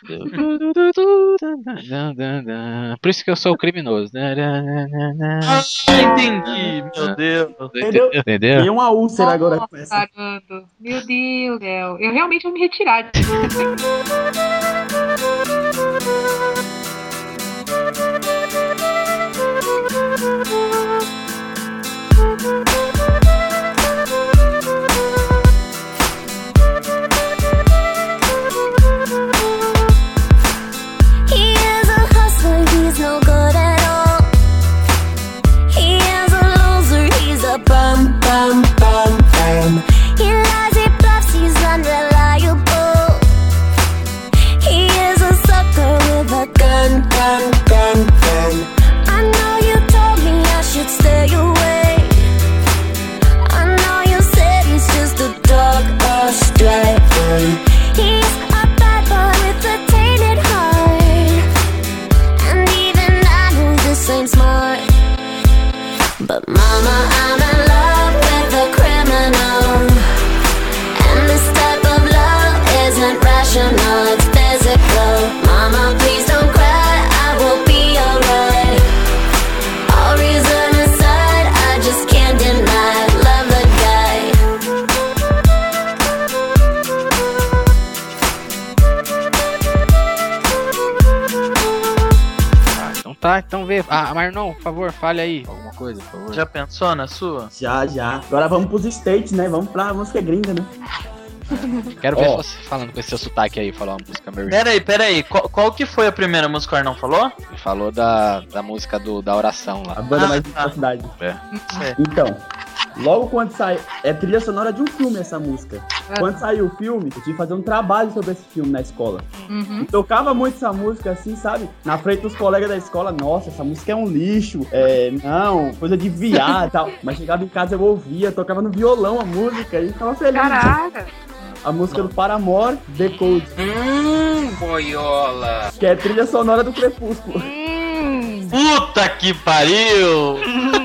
Por isso que eu sou o criminoso. Ah, entendi, meu Deus. Entendeu? Entendeu? Tem uma úlcera agora com essa. Caramba. Meu Deus, Léo. Eu realmente vou me retirar. He is a hustler, he's no good at all. He is a loser, he's a bum, bum, bum, bum. He lies, he bluffs, he's unreliable. He is a sucker with a gun, gun, gun, gun. I know you told me I should stay away. I know you said he's just a dog astray. He's a bad boy with a tainted heart. And even I know this ain't smart. But mama, I'm in love with a criminal. And this type of love isn't rational, it's physical. Mama, please don't cry, I will be alright. All reason aside, I just can't deny, love the guy. Ah, então tá, então vê. Ah, Marnon, por favor, fale aí alguma coisa, por favor. Já pensou na sua? Já, já. Agora vamos pros States, né? Vamos pra música gringa, né? Quero ver Ó. você falando com esse seu sotaque aí, falar uma música Mary. Pera aí, pera aí. Qual, qual que foi a primeira música que o Arnão falou? Ele falou da, da música do, da oração A lá. banda Ah, mais tá. da cidade. É. Então, logo quando sai, é trilha sonora de um filme essa música. Quando saiu o filme, eu tive que fazer um trabalho sobre esse filme na escola. Uhum. E tocava muito essa música assim, sabe? Na frente dos colegas da escola, nossa, essa música é um lixo. É, não, coisa de viado e tal. Mas chegava em casa eu ouvia, tocava no violão a música e ficava feliz. Caraca. A música do Paramore, The Code. Hum, boiola. Que é trilha sonora do Crepúsculo. Hum. Puta que pariu!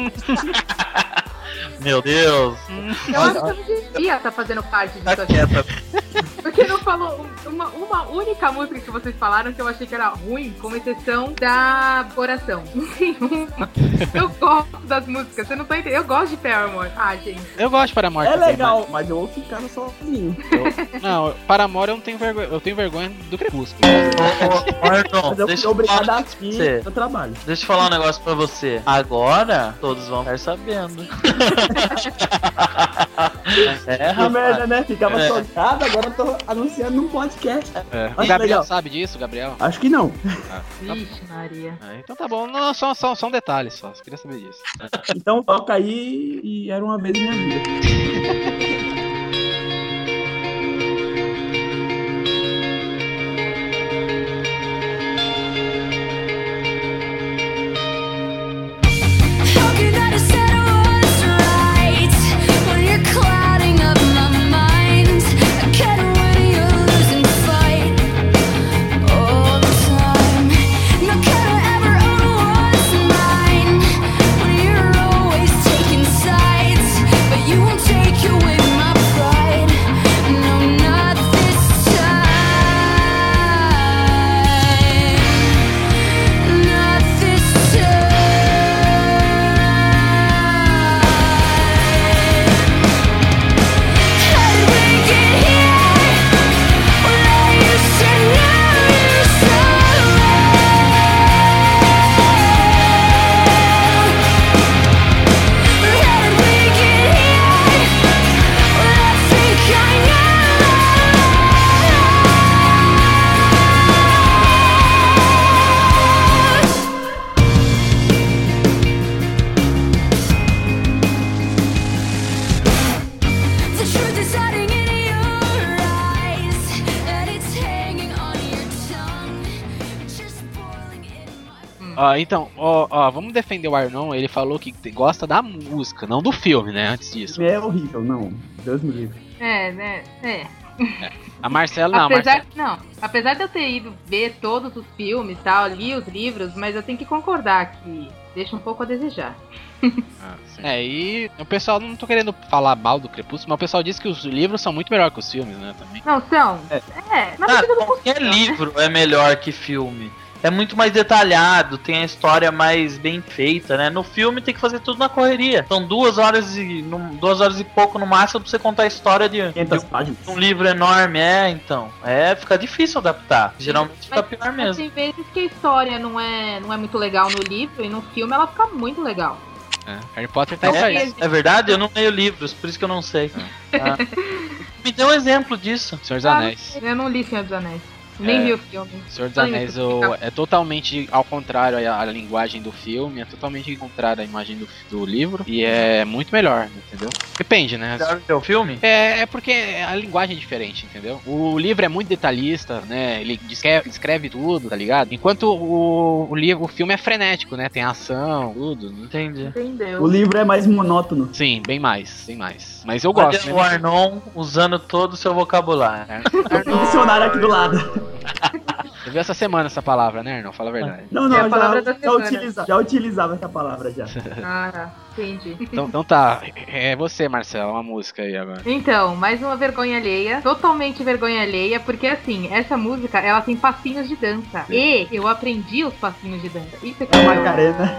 Meu Deus! Eu acho que eu não devia estar fazendo parte disso Tá aqui. quieta. Porque não falou uma, uma única música que vocês falaram que eu achei que era ruim, com exceção da oração. Nenhuma. Eu gosto das músicas, você não tá entendendo? Eu gosto de Paramore. Ah, gente. Eu gosto de Paramore É também, legal, mas eu ouço em casa sozinho. mas- Não, Paramore eu não tenho vergonha. Eu tenho vergonha do Crepúsculo. Ô, ô, Arnão, Mas eu deixa fui eu obrigado falar a um negócio pra assistir você. no trabalho. Deixa eu falar um negócio pra você. Agora, todos vão ficar sabendo. É, Que rapaz. merda, né? Ficava É. chocado, agora eu tô anunciando num podcast. É. O Mas Gabriel legal. sabe disso, Gabriel? Acho que não. Vixe, Maria. É, então tá bom. Não, não, só, só, só um detalhe só. Só queria saber disso. Então toca aí e era uma vez em minha vida. How can I decide what's right when you're clouding up my mind? I can't win, you're losing fight all the time. No, can I ever own what's mine when you're always taking sides? But you won't take away my pride. No, not this time. Not this time. How did we get here? Well, I used to know you so well. How did we get here? Well, I think I know. The truth is hiding in your eyes, and it's hanging Ó, então, ó, ó, vamos defender o Arnon. Ele falou que gosta da música, não do filme, né? Antes disso. É horrível, não. Deus me livre. É, né? É. É. A Marcela não, apesar, Marcela... não, apesar de eu ter ido ver todos os filmes e tal, li os livros, mas eu tenho que concordar que deixa um pouco a desejar. Ah, é, e o pessoal, não tô querendo falar mal do Crepúsculo, mas o pessoal diz que os livros são muito melhores que os filmes, né, também. Não, são. É, é na ah, medida do qualquer possível, livro né? É melhor que filme. É muito mais detalhado, tem a história mais bem feita, né? No filme tem que fazer tudo na correria. São duas horas e num, duas horas e pouco no máximo pra você contar a história de, quinhentas de páginas. Um livro enorme, é, então. É, fica difícil adaptar. Geralmente mas, fica pior mas mesmo. Tem vezes que a história não é, não é muito legal no livro e no filme ela fica muito legal. É, Harry Potter tá é, é, é verdade? Eu não leio livros, por isso que eu não sei. Ah. Me dê um exemplo disso. Senhor dos Anéis. Ah, eu não li Senhor dos Anéis. Nem é, vi o filme. Senhor dos Anéis o, é totalmente ao contrário a, a linguagem do filme, é totalmente contrário à imagem do, do livro e é muito melhor, entendeu? Depende, né? É o filme? É, é porque a linguagem é diferente, entendeu? O livro é muito detalhista, né? Ele descreve, descreve tudo, tá ligado? Enquanto o, o livro, o filme é frenético, né? Tem ação, tudo. Né? Entendi. Entendeu? O livro é mais monótono. Sim, bem mais, bem mais. Mas eu gosto. Olha o Arnon usando todo o seu vocabulário. Tem um dicionário aqui do lado. Você viu essa semana essa palavra, né, Arnon? Fala a verdade. Não, não, é a já, já, já, utiliza, já utilizava essa palavra já. Ah, entendi. Então, então tá, é você, Marcelo, uma música aí agora. Então, mais uma vergonha alheia, totalmente vergonha alheia, porque assim, essa música, ela tem passinhos de dança. Sim. E eu aprendi os passinhos de dança. Isso aqui é Macarena.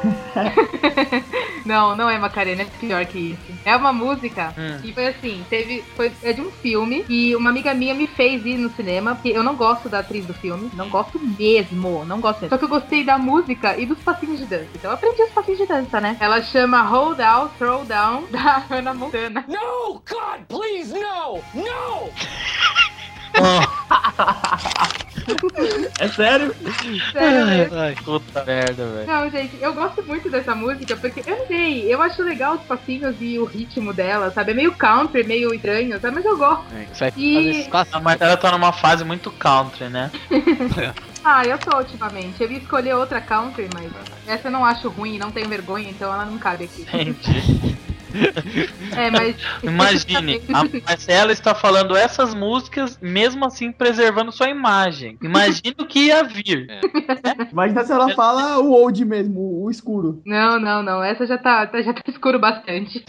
Não, não é Macarena, é pior que isso. É uma música hum. que foi assim, teve, foi, é de um filme e uma amiga minha me fez ir no cinema, porque eu não gosto da atriz do filme, não gosto mesmo, não gosto mesmo. Só que eu gostei da música e dos passinhos de dança. Então eu aprendi os passinhos de dança, né? Ela chama Hold Out, Throw Down, da Hannah Montana. No, God, please, no, no! É sério? Sério mesmo. Ai, puta merda, velho. Não, gente, eu gosto muito dessa música porque, eu não sei, eu acho legal os passinhos e o ritmo dela, sabe? É meio country, meio estranho, sabe? Mas eu gosto. É, isso vai e... fazer... Mas ela tá numa fase muito country, né? Ah, eu tô ultimamente. Eu ia escolher outra country, mas essa eu não acho ruim, não tenho vergonha, então ela não cabe aqui. Entendi. É, mas... Imagine, a Marcela está falando essas músicas, mesmo assim preservando sua imagem. Imagina o que ia vir. É. Imagina se ela fala o old mesmo, o escuro. Não, não, não. Essa já tá, já tá escuro bastante.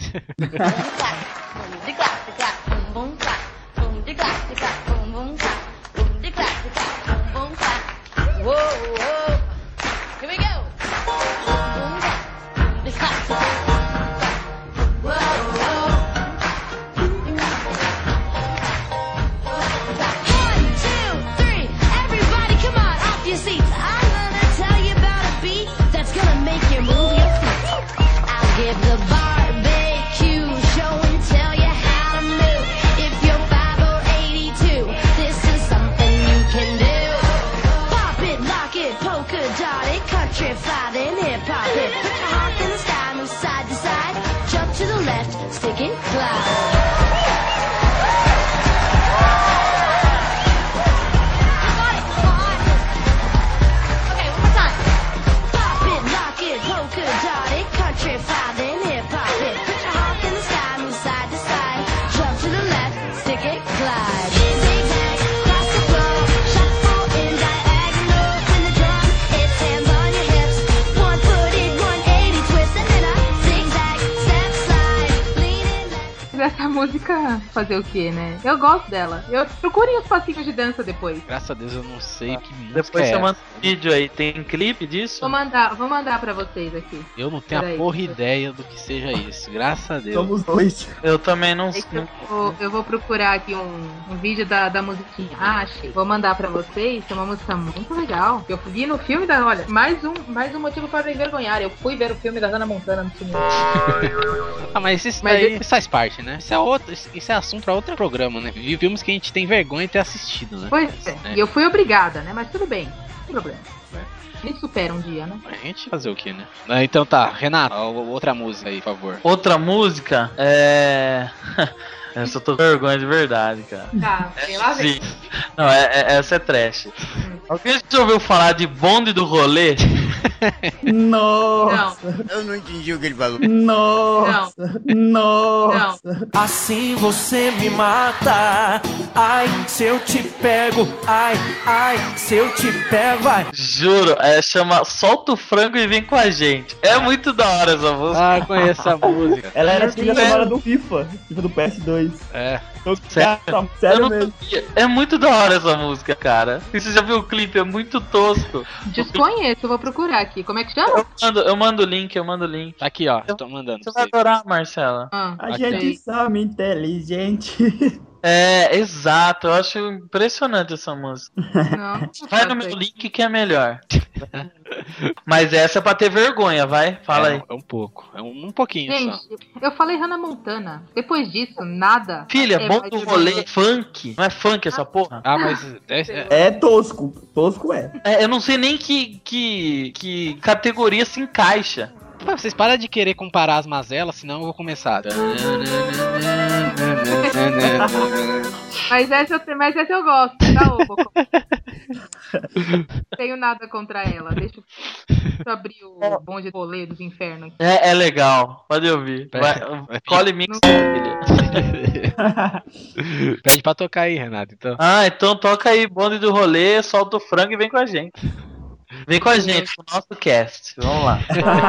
Essa música fazer o que, né? Eu gosto dela. Eu procurem os passinhos de dança depois. Graças a Deus eu não sei que música Depois é você essa. manda um vídeo aí. Tem clipe disso? Vou mandar, vou mandar pra vocês aqui. Eu não tenho Pera a porra aí. ideia do que seja isso. Graças a Deus. Somos dois. Eu também não É sei. eu, vou, eu vou procurar aqui um, um vídeo da, da musiquinha. Ah, achei. Vou mandar pra vocês. É uma música muito legal. Eu vi no filme da... Olha, mais um, mais um motivo para me envergonhar. Eu fui ver o filme da Hannah Montana no cinema. Ah, mas isso Mas daí ele- faz parte, né? Isso é, outro, isso é assunto pra outro programa, né? Vi filmes que a gente tem vergonha de ter assistido, né? Pois é. É. E eu fui obrigada, né? Mas tudo bem. Não tem problema. A gente supera um dia, né? A gente fazer o que, né? Ah, então tá, Renato, ó, outra música aí, por favor. Outra música é. Essa eu tô com vergonha de verdade, cara. Tá, tem lá vem. Sim. Não, é, é- essa é trash. Alguém já ouviu falar de bonde do rolê? Nossa. Não. Eu não entendi o que ele falou. Nossa. Não. Nossa. Não. Assim você me mata. Ai, se eu te pego. Ai, ai, se eu te pego. Vai. Juro, é, chama Solta o Frango e Vem com a Gente. É muito da hora essa música. Ah, conheço essa música. Ela era trilha sonora do FIFA. FIFA do P S dois. É. Sério, Cara, sério mesmo. Sabia. É muito da hora essa música, cara. E você já viu o clipe? É muito tosco. Desconheço, eu vou procurar aqui. Como é que chama? Eu mando, eu mando o link, eu mando o link. Tá aqui, ó. Eu tô mandando. Você vai adorar, Marcela. Ah, A aqui. gente sabe inteligente. É, exato. Eu acho impressionante essa música. Não. Vai no meu link que é melhor. Mas essa é pra ter vergonha, vai? Fala é, aí. É um pouco. É um, um pouquinho Gente, só. eu falei Hannah Montana. Depois disso, nada. Filha, é bom mais do vergonhoso. rolê funk. Não é funk essa porra? Ah, mas... É, é, É tosco. Tosco é. É, eu não sei nem que, que, que categoria se encaixa. Pô, vocês param de querer comparar as mazelas, senão eu vou começar. Mas essa, eu, mas essa eu gosto, tá, ô, Bocó? Tenho nada contra ela. Deixa eu, deixa eu abrir o bonde do rolê dos infernos. É, é legal, pode ouvir. Vai, Cole Mix, filha. Pede pra tocar aí, Renato, então. Ah, então toca aí, bonde do rolê, solta o frango e vem com a gente. Vem com a gente, com o nosso cast. Vamos lá.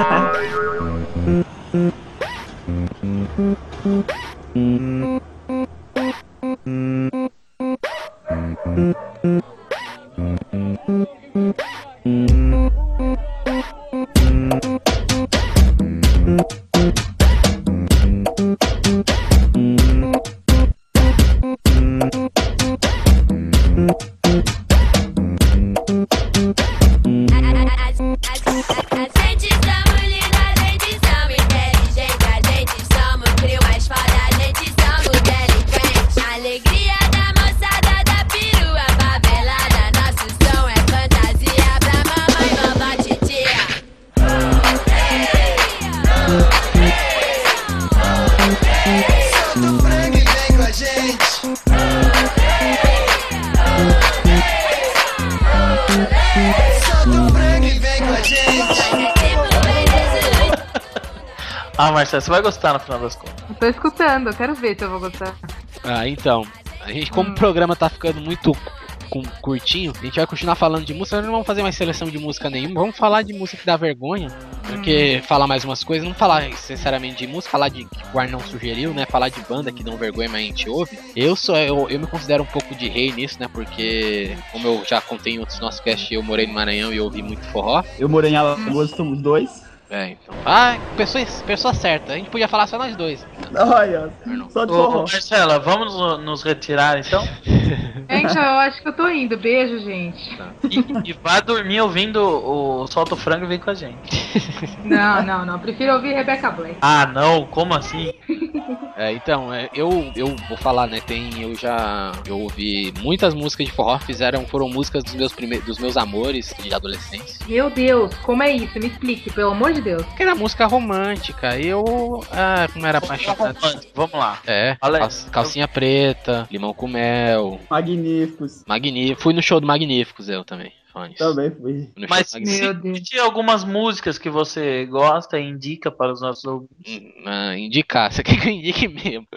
Ah, Marcelo, você vai gostar no final das contas. Eu tô escutando, eu quero ver se eu vou gostar. Ah, então. A gente, como hum. o programa tá ficando muito com, curtinho, a gente vai continuar falando de música. Nós não vamos fazer mais seleção de música nenhuma. Vamos falar de música que dá vergonha. Porque hum. falar mais umas coisas, não falar sinceramente de música, falar de que o Arnão sugeriu, né? Falar de banda que dão vergonha, mas a gente ouve. Eu sou, eu, eu me considero um pouco de rei nisso, né? Porque, como eu já contei em outros nossos casts, eu morei no Maranhão e ouvi muito forró. Eu morei em Alagoas, somos dois. É, então. Ah, pessoa, pessoa certa. A gente podia falar só nós dois. Olha, só de forró. Ô, Marcela, vamos nos retirar então? Gente, eu acho que eu tô indo. Beijo, gente. Tá. E, e vá dormir ouvindo o Solta o Frango e vem com a gente. Não, não, não. Prefiro ouvir Rebecca Black. Ah, não? Como assim? É, então, eu, eu vou falar, né? Tem, eu já eu ouvi muitas músicas de forró, fizeram, foram músicas dos meus primeiros, dos meus amores de adolescência. Meu Deus, como é isso? Me explique, pelo amor de Deus. Porque era música romântica, eu, ah, como era apaixonado. Vamos lá. É, cal, calcinha preta, limão com mel. Magníficos. Magníficos. Fui no show do Magníficos, eu também. Também fui. Mas se tinha algumas músicas que você gosta e indica para os nossos ouvintes. Ah, indicar, você quer que eu indique mesmo?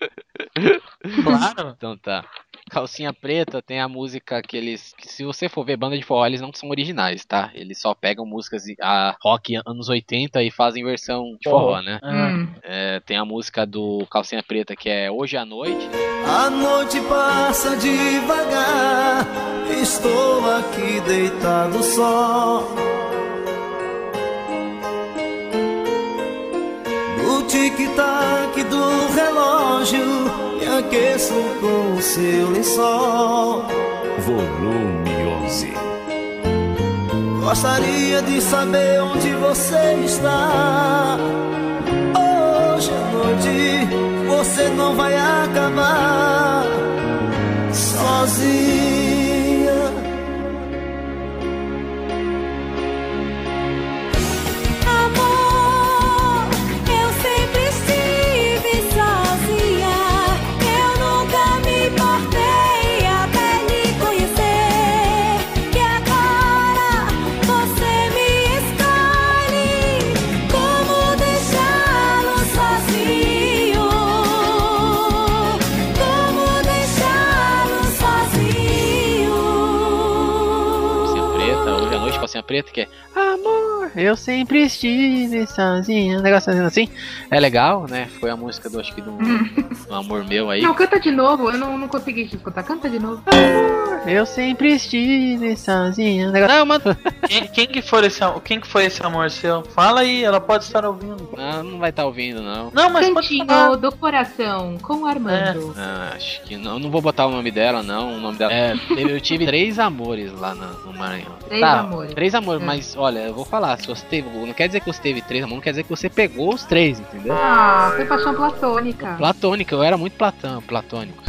Claro. Então tá. Calcinha Preta tem a música que eles, que se você for ver banda de forró, eles não são originais, tá? Eles só pegam músicas a rock anos oitenta e fazem versão de forró, né? Hum. É, tem a música do Calcinha Preta que é Hoje à Noite. A noite passa devagar, estou aqui deitado só. No tic-tac do relógio me aqueço com o seu lençol. Volume onze. Gostaria de saber onde você está. Hoje à noite você não vai acabar sozinha. Você me escolhe. Preta, que é Amor, eu sempre estive sozinha, um negócio assim. É legal, né? Foi a música do, acho que do, do Amor Meu aí. Não, canta de novo, eu não, não consegui te escutar. Canta de novo. Amor, eu sempre estive sozinha. Um negócio... Não, mano. Quem, quem, que foi esse, quem que foi esse amor seu? Fala aí, ela pode estar ouvindo. Não, não vai estar ouvindo, não. Não, mas Cantinho pode falar. do coração, com o Armando. É. Ah, acho que não, não vou botar o nome dela, não. O nome dela. É, eu tive três amores lá no, no Maranhão. Três tá, amores. Três amores, É. mas olha, eu vou falar, se você teve. Não quer dizer que você teve três amores, não quer dizer que você pegou os três, entendeu? Ah, foi paixão platônica. Platônica, eu era muito platão, platônico.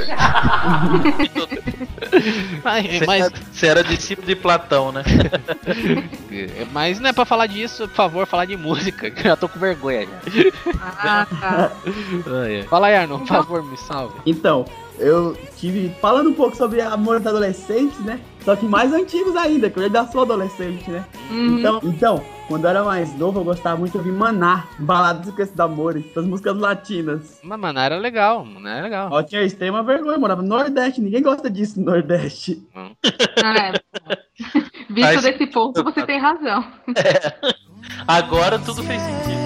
mas, mas, Você era discípulo de Platão, né? mas não é pra falar disso, por favor, falar de música, que eu já tô com vergonha já. Ah, tá. Fala aí, Arnold, por favor, me salve. Então, eu tive falando um pouco sobre amores adolescentes, né? Só que mais antigos ainda, que eu ainda sou adolescente, né? Uhum. Então, então, quando eu era mais novo, eu gostava muito de ouvir Maná, Baladas do Esquecido Amores, essas músicas latinas. Mas, mano, era legal, mano, era legal. Ó, tinha extrema vergonha, eu morava no Nordeste, ninguém gosta disso no Nordeste. Hum. É. Visto Mas- desse ponto, você tem razão. Agora tudo fez sentido.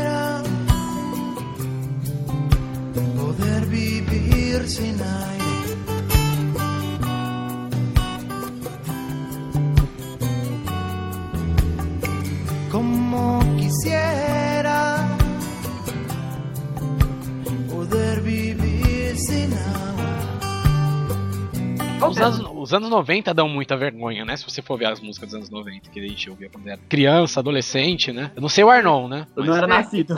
Poder vivir sin aire. Como quisiera poder vivir sin agua. Os anos, os anos noventa dão muita vergonha, né? Se você for ver as músicas dos anos noventa, que a gente ouvia quando era criança, adolescente, né? Eu não sei o Arnold, né? Eu não era nascido.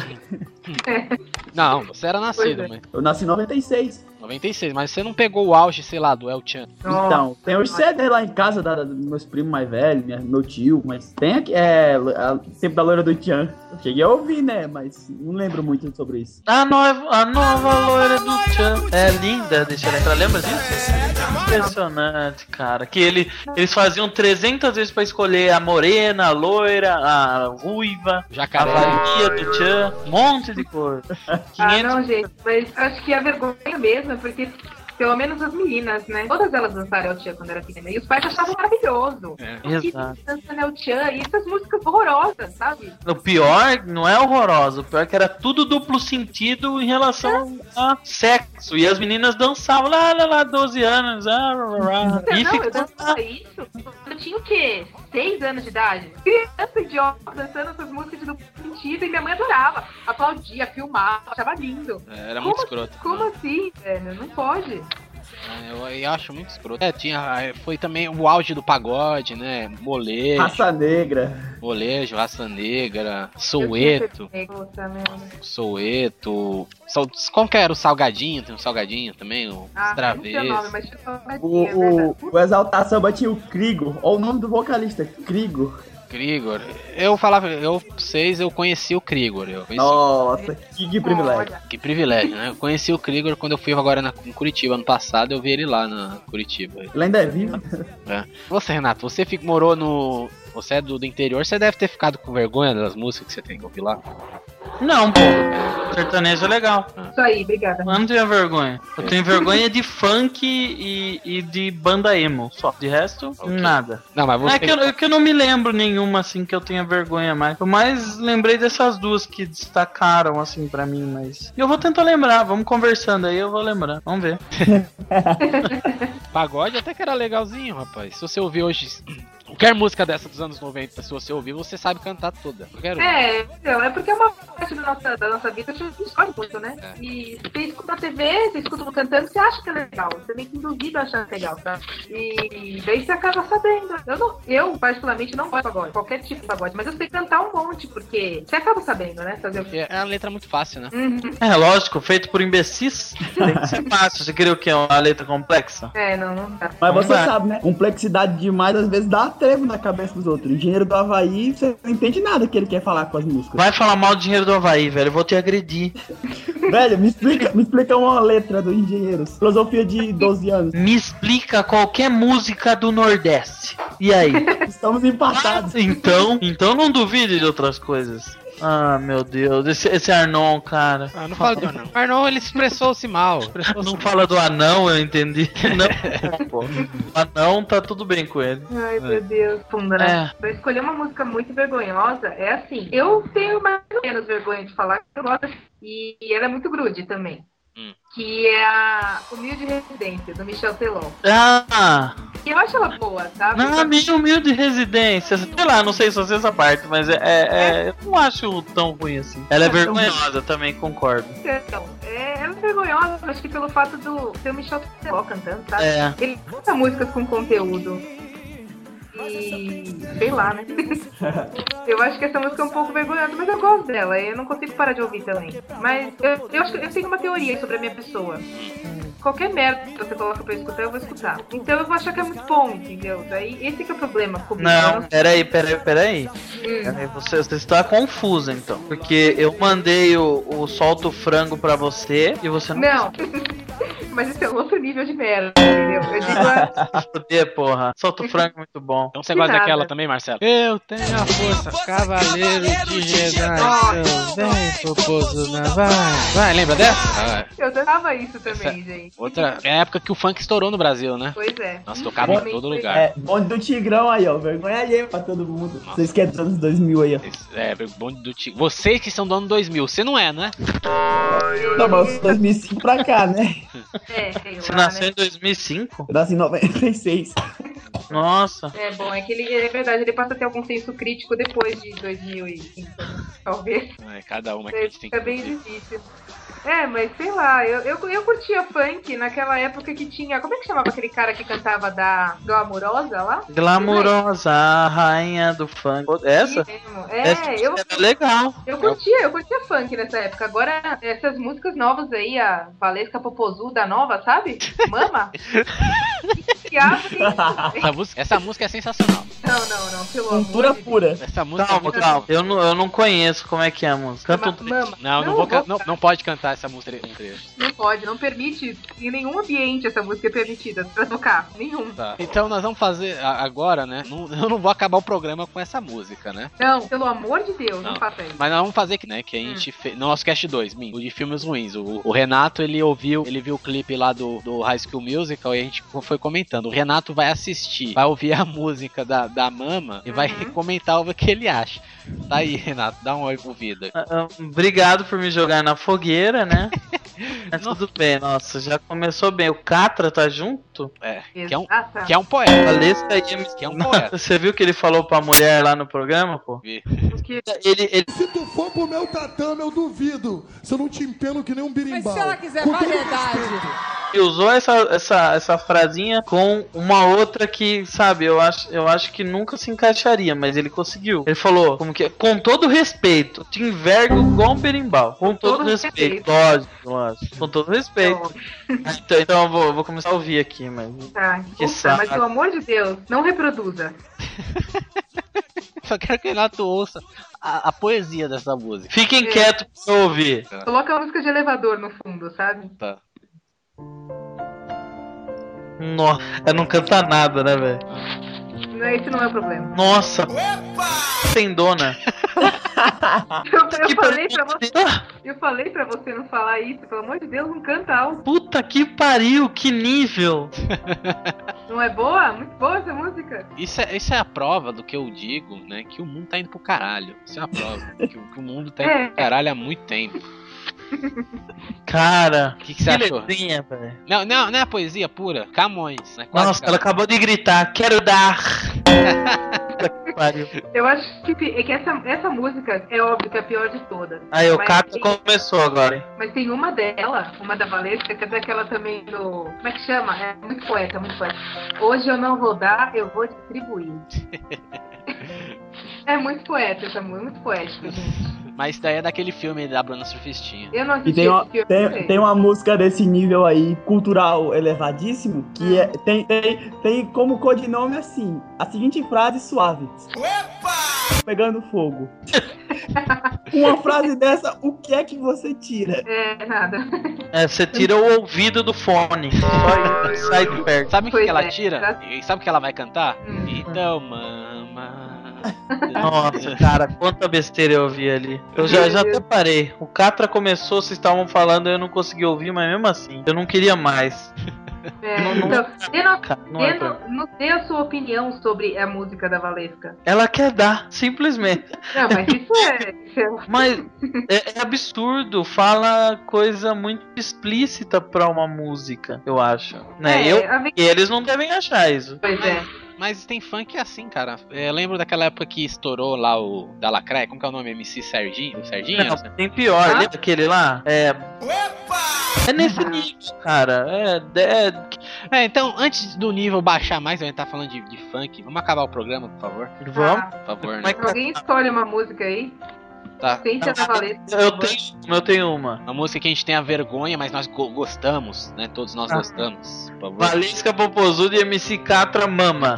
Não, você era nascido, Pois é. mas... Eu nasci em noventa e seis. noventa e seis, mas você não pegou o auge, sei lá, do El Chan. Então, tem os C D lá em casa da, da- dos meus primos mais velhos, minha- meu tio, mas tem aqui, é, a, sempre da loira do Tchan. Eu cheguei a ouvir, né, mas não lembro muito sobre isso. A nova, a nova loira do Tchan é linda, deixa eu lembrar. Lembra disso? Impressionante, cara. Que ele, eles faziam trezentas vezes pra escolher a morena, a loira, a ruiva, Jacaré. a varia do Tchan, um monte de cor. Ah, quinhentos não, gente, mas acho que a vergonha mesmo, porque pelo menos as meninas, né? Todas elas dançaram El Chan quando era pequena. E os pais achavam maravilhoso. É. Que Exato. dançando El Chan e essas músicas horrorosas, sabe? O pior não é horroroso, o pior é que era tudo duplo sentido em relação a sexo. E as meninas dançavam lá, lá, lá, doze anos. Ah, rá, rá, Não, e eu ficava... dançava isso. Eu tinha o quê? Seis anos de idade? Criança idiota dançando essas músicas de duplo sentido e minha mãe adorava. Aplaudia, filmava, achava lindo. É, era Como- muito escroto. Como assim, velho? Não pode. É, eu, eu acho muito escroto. É, tinha, foi também o auge do pagode, né? Molejo, Raça Negra. molejo, raça negra, Eu soueto, tinha puta merda. soueto. Sal, como que era o salgadinho? Tem um salgadinho também, o Ah, não sei o nome, travesso. mas tinha uma O, salgadinha, é o, verdade. o Exaltar Samba tinha o Krigo. Olha o nome do vocalista, Krigo. Krigor. Eu falava, eu vocês, eu conheci o Krigor. Eu conheci, Nossa, que, que privilégio. Olha, que privilégio, né? Eu conheci o Krigor quando eu fui agora na, em Curitiba ano passado, eu vi ele lá na Curitiba. Ele ainda é vivo. É. Você, Renato, você fica, morou no. Você é do, do interior, você deve ter ficado com vergonha das músicas que você tem que ouvir lá. Não, pô. Sertanejo é legal. isso aí, obrigada. Eu não tenho vergonha. Eu tenho vergonha de funk e, e de banda emo. Só. De resto, Ok. nada. Não, mas você. É que, eu, é que eu não me lembro nenhuma assim que eu tenha vergonha mais. Eu mais lembrei dessas duas que destacaram assim pra mim, mas. Eu vou tentar lembrar, vamos conversando aí, eu vou lembrar. Vamos ver. Pagode até que era legalzinho, rapaz. Se você ouvir hoje. Qualquer música dessa dos anos noventa, se você ouvir, você sabe cantar toda. Qualquer uma. É, então, é porque é uma parte da nossa, da nossa vida que a gente escolhe muito, né? É. E você escuta na T V, você escuta cantando, você acha que é legal. Você meio que induzida a achar legal, tá? E daí você acaba sabendo. Eu, não, eu particularmente, não gosto de pagode, qualquer tipo de pagode, mas eu sei cantar um monte, porque você acaba sabendo, né? Fazer o quê? Porque é uma letra muito fácil, né? Uhum. É lógico, feito por imbecis. Tem que ser fácil. Você queria o quê? Uma letra complexa? É, não, não dá. Mas você Vai. sabe, né? Complexidade demais às vezes dá trevo na cabeça dos outros. Engenheiro do Havaí, você não entende nada que ele quer falar com as músicas. Vai falar mal do dinheiro do Havaí, velho. Eu vou te agredir. Velho, me explica, me explica uma letra do Engenheiros. Filosofia de doze anos. Me explica qualquer música do Nordeste. E aí? Estamos empatados. Então, então não duvide de outras coisas. Ah, meu Deus, esse, esse Arnon, cara. Ah, não fala do Arnon. O Arnon, ele expressou-se mal. Expressou-se Não mal. fala do anão, eu entendi. Não, pô. O anão tá tudo bem com ele. Ai, meu Deus. Funda, né? É. Pra escolher uma música muito vergonhosa, é assim. Eu tenho mais ou menos vergonha de falar que eu gosto. E, e ela é muito grude também. Hum. Que é a Humilde Residência, do Michel Teló. Ah! E eu acho ela boa, sabe? Não, minha humilde residência. Sei lá, não sei se você essa parte, mas é, é, é, eu não acho tão ruim assim. Ela é vergonhosa, também concordo. Então, é, ela é vergonhosa, acho que pelo fato do ter o Michel Teló cantando, sabe? É. Ele canta músicas com conteúdo. E sei lá, né? Eu acho que essa música é um pouco vergonhosa, mas eu gosto dela. Eu não consigo parar de ouvir também. Mas eu, eu acho que eu tenho uma teoria sobre a minha pessoa. Qualquer merda que você coloca pra eu escutar, eu vou escutar. Então eu vou achar que é muito bom, entendeu? Daí esse que é o problema comigo. Não, peraí, peraí, peraí. Hum. Peraí, Você, você está confusa então. Porque eu mandei o, o solto frango pra você e você não. Não. Mas esse é um outro nível de merda, entendeu? Eu digo a... Fuder, porra. Solto frango é muito bom. Então você gosta nada. daquela também, Marcelo? Eu tenho a força, cavaleiro de Jedi. Vem, poposo na vai. Vai, lembra dessa? Ah, Eu dançava isso também, Essa- gente. outra. É a época que o funk estourou no Brasil, né? Pois é. Nossa, tocava em todo lugar. É, bonde do Tigrão aí, ó. Vergonha alheia pra todo mundo. Vocês que é dos anos dois mil aí, ó. É, bonde do Tigre. Vocês que são do ano dois mil, você não é, né? Não, mas eu sou dois mil e cinco pra cá, né? É, sei Você lá, nasceu né? em dois mil e cinco? Eu nasci em noventa e seis. Nossa. É bom, é que ele, é verdade, ele passa a ter algum senso crítico depois de dois mil e cinco, talvez. É, cada uma que a É, gente tem que fica bem ouvir. difícil. É, mas sei lá, eu, eu, eu curtia funk naquela época que tinha. Como é que chamava aquele cara que cantava da Glamurosa lá? Glamurosa, a rainha do funk. Essa? Sim mesmo. É, Essa eu, é legal. eu curtia, eu curtia funk nessa época. Agora, essas músicas novas aí, a Valesca Popozuda nova, sabe? Mama? Que diabo é isso? Essa música, essa música é sensacional. Não, não, não, pelo Cultura amor de pura. Essa música é Calma, muito calma. Eu não, eu não conheço como é que é a música. Canta um Deus. Mama. Não, não, Não, vou, ca- vou- não, não pode cantar essa música em trecho. Não pode, não permite. Em nenhum ambiente essa música é permitida pra tocar. Nenhum. Tá. Então nós vamos fazer a- agora, né? Não- eu não vou acabar o programa com essa música, né? Não, pelo amor de Deus, não, Não. faça isso. Mas nós vamos fazer que, né? Que a gente fez. No nosso cast dois, mim, o de filmes ruins. O, o Renato, ele ouviu, ele viu o clipe lá do, do High School Musical e a gente foi comentando. O Renato vai assistir, vai ouvir a música da, da Mama e vai comentar o que ele acha. Tá aí, Renato, dá uma ouvida. Ah, ah, Obrigado por me jogar na fogueira, né? Mas tudo bem, nossa, já começou bem. O Catra tá junto? É, que é um, Exata. que é um poeta. Valesca ia me... Que é um poeta. Você viu que ele falou pra mulher lá no programa, pô? Vi. Porque Ele, ele... Se tu for pro meu tatame, eu duvido. Se eu não te empeno que nem um birimbau. Mas se ela quiser Com todo variedade. respeito. ele usou essa, essa, essa frasinha com uma outra que, sabe, eu acho, eu acho que nunca se encaixaria, mas ele conseguiu. Ele falou, como que é? Com todo respeito, te envergo igual um berimbau. Com, com todo, todo respeito. respeito. Lógico, lógico. Com todo respeito. Então, então eu, vou, eu vou começar a ouvir aqui, mas... Tá, que puta, mas pelo amor de Deus, não reproduza. Só quero que o Renato ouça a, a poesia dessa música. Fiquem é. quietos pra ouvir. Tá. Coloca a música de elevador no fundo, sabe? Tá. Nossa, eu não canta nada, né, velho? Esse não é o problema. Nossa! Sem dona. eu, eu, falei pra você, eu falei pra você não falar isso, pelo amor de Deus, não canta alto. Puta que pariu, que nível! Não é boa? Muito boa essa música. Isso é, isso é a prova do que eu digo, né? Que o mundo tá indo pro caralho. Isso é a prova. que, que o mundo tá indo é. pro caralho há muito tempo. Cara, o que, que você que achou? Letrinha, não, não, não é poesia pura. Camões, né? Quase Nossa, Camões. Ela acabou de gritar, quero dar. Eu acho que, é que essa, essa música é óbvio que é a pior de todas. Aí o Cato tem, começou agora. Hein? Mas tem uma dela, uma da Valesca, que é daquela também do... Como é que chama? É muito poeta, muito poeta. Hoje eu não vou dar, eu vou distribuir. É muito poeta essa música, muito poética, gente. Mas daí é daquele filme da Bruna Surfistinha. Eu não assisti e tem uma, filme, tem, tem uma música desse nível aí, cultural elevadíssimo, que é, tem, tem, tem como codinome assim, a seguinte frase suave. Opa! Pegando fogo. Uma frase dessa, o que é que você tira? É, nada. É, você tira o ouvido do fone. Só sai de perto. Sabe o que, que ela tira? E sabe o que ela vai cantar? Hum. Então, mama... Nossa, cara, quanta besteira eu ouvi ali. Eu já, já até parei. O Catra começou, vocês estavam falando, eu não consegui ouvir, mas mesmo assim, eu não queria mais. É, Não, não- então, dê, no- não dê é no- pra- não dê a sua opinião sobre a música da Valesca. Ela quer dar, simplesmente. Não, mas isso é. Isso é... Mas é, é absurdo, fala coisa muito explícita pra uma música, eu acho. Né? É, eu, a ve- e eles não devem achar isso. Pois é. Mas tem funk assim, cara. Eu lembro daquela época que estourou lá o da Lacraia, como que é o nome? M C Sardinha? O Sardinha? Não, tem pior, Ah? lembra aquele lá? É. É nesse nível, cara. É, é. É, então, antes do nível baixar mais, a gente tá falando de, de funk. Vamos acabar o programa, por favor? Vamos? Por favor, né? Mas- Alguém escolhe uma música aí? Tá. Tente a da Valesca. por Eu favor. tenho, eu tenho uma. Uma música que a gente tem a vergonha, mas nós go- gostamos, né? Todos nós Ah. gostamos. Por favor. Valesca Popozuda e M C Catra Mama.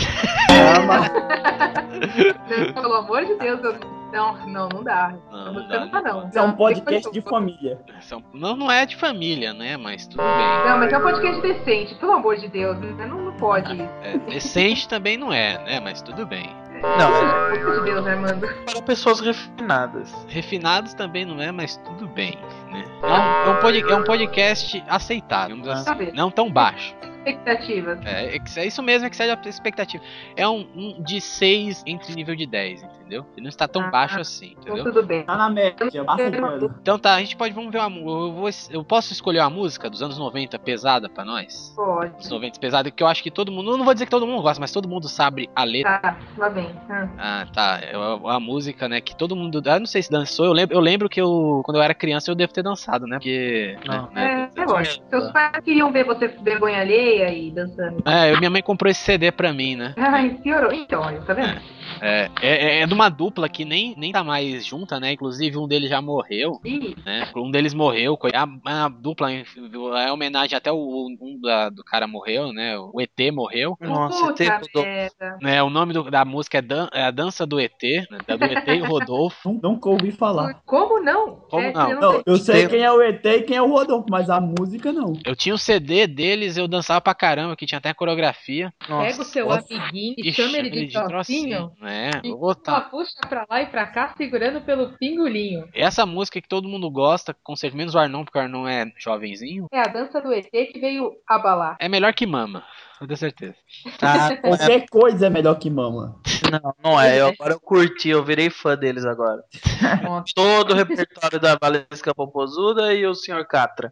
Não, pelo amor de Deus, eu... não, não, não dá. Não, Essa não música dá, não tá, não não. Isso é um Não, podcast tem de família. São- Não, não é de família, né? Mas tudo bem. Não, mas é um podcast decente, pelo amor de Deus, né? não, não pode isso. É, decente também não é, né? Mas tudo bem. Não, Pelo amor de Deus, Armando. para pessoas refinadas. Refinados também não é, mas tudo bem, né? É um, é um, pod- é um podcast aceitável, vamos dizer Tá assim, bem. não tão baixo. Expectativas. É, é que- é isso mesmo, é que seja a expectativa. É um, um de seis entre nível de dez, entendeu? Ele não está tão Ah, baixo assim, Então entendeu? tudo bem. Tá na média, bastante. Então tá, a gente pode, vamos ver uma, mu- eu, vou, eu posso escolher uma música dos anos noventa pesada pra nós? Pode. Dos noventa pesada, que eu acho que todo mundo, eu não vou dizer que todo mundo gosta, mas todo mundo sabe a letra. Tá, lá vem. Ah. Ah, tá. É a, a música, né, que todo mundo. Eu não sei se dançou. Eu lembro, eu lembro que eu, quando eu era criança, eu devo ter dançado, né? Porque. Não. Né, É, é lógico. Seus pais queriam ver você vergonha alheia e dançando. é, eu- minha mãe comprou esse C D pra mim, né? Ai, piorou. Então, olha, tá vendo? É, é, é de uma dupla que nem, nem tá mais junta, né? Inclusive um deles já morreu, Ih, né? Um deles morreu. coi- A, a dupla é homenagem até o um da- do cara morreu, né? O E T morreu. Nossa, puta tem tudo. merda. Né, o nome do- da música é, Dan- é A Dança do E T, né, da do E T e o Rodolfo. Nun- Nunca ouvi falar. Como não? Como É, não? você Não, tem- eu sei Tem- quem é o E T e quem é o Rodolfo, mas a música não. Eu tinha o C D deles, eu dançava pra caramba, que tinha até coreografia. Pega o seu Nossa. amiguinho e Ixi, chama ele de trocinho. É, E vou botar. só puxa pra lá e pra cá, segurando pelo pingolinho. Essa música que todo mundo gosta, com certeza, menos o Arnon, porque o Arnon é jovenzinho, É a dança do E T que veio abalar. é melhor que Mama, eu tenho certeza. Ah, Qualquer coisa é melhor que mama. não, não é. Eu, agora eu curti, eu virei fã deles agora. Todo o repertório da Valesca Popozuda e o senhor Catra.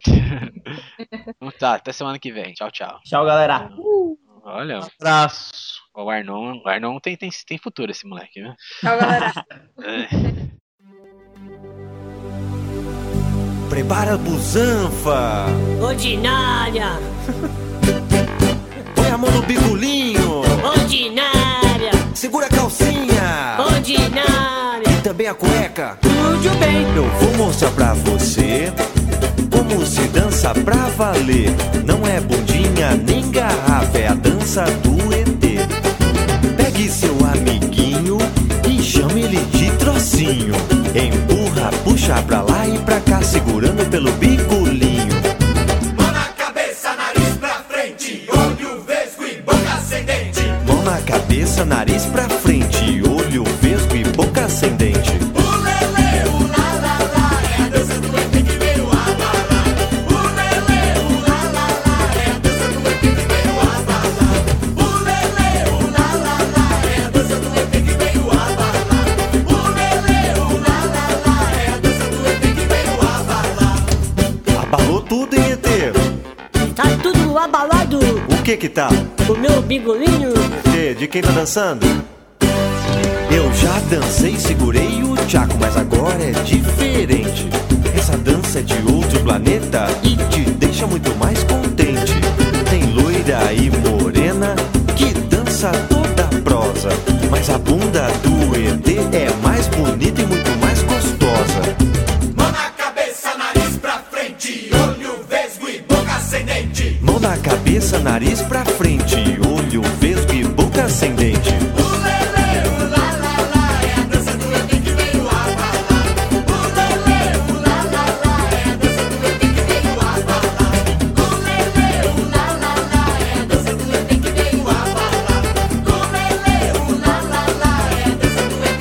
Então tá, até semana que vem. Tchau, tchau. Tchau, galera. Olha, Abraço. o Arnon, o Arnon tem, tem, tem futuro esse moleque, viu? Tchau, galera. É. Prepara a busanfa. Ordinária, Põe a mão no bigolinho. ordinária, Segura a calcinha. ordinária. E também a cueca. Tudo bem. Eu vou mostrar pra você como se dança pra valer. Não é bundinha nem garrafa, é a dança do E T. Pegue seu amiguinho e chame ele de trocinho. Empurra, puxa pra lá e pra cá, segurando pelo bigolinho. Mão na cabeça, nariz pra frente, olho vesgo e boca ascendente. Mão na cabeça, nariz pra frente, olho vesgo e boca ascendente. O lele, o la la la, é a dança do E T que veio abalar. O lele, o la la la, é a dança do E T que veio abalar. O lele, o la la la, é a dança do E T que veio abalar. O lele, o la la la, é a dança do E T que veio abalar. Abalou tudo, hein, E T? Tá tudo abalado. O que que tá? O meu bigolinho. E T, de quem tá dançando? Eu já dancei, segurei o tchaco, mas agora é diferente. Essa dança é de outro planeta e te deixa muito mais contente. Tem loira e morena que dança toda prosa, mas a bunda do E T é mais bonita e muito mais gostosa. Mão na cabeça, nariz pra frente, olho vesgo e boca ascendente. Mão na cabeça, nariz pra frente, olho vesgo e boca ascendente. O lele, o la la la, é a dança do E T que veio abalar. O lele, o la la la, é a dança do E T que veio abalar. O lele, o la la la, é a dança do E T que veio abalar. O lele, o la la la, é a dança do E T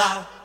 lá.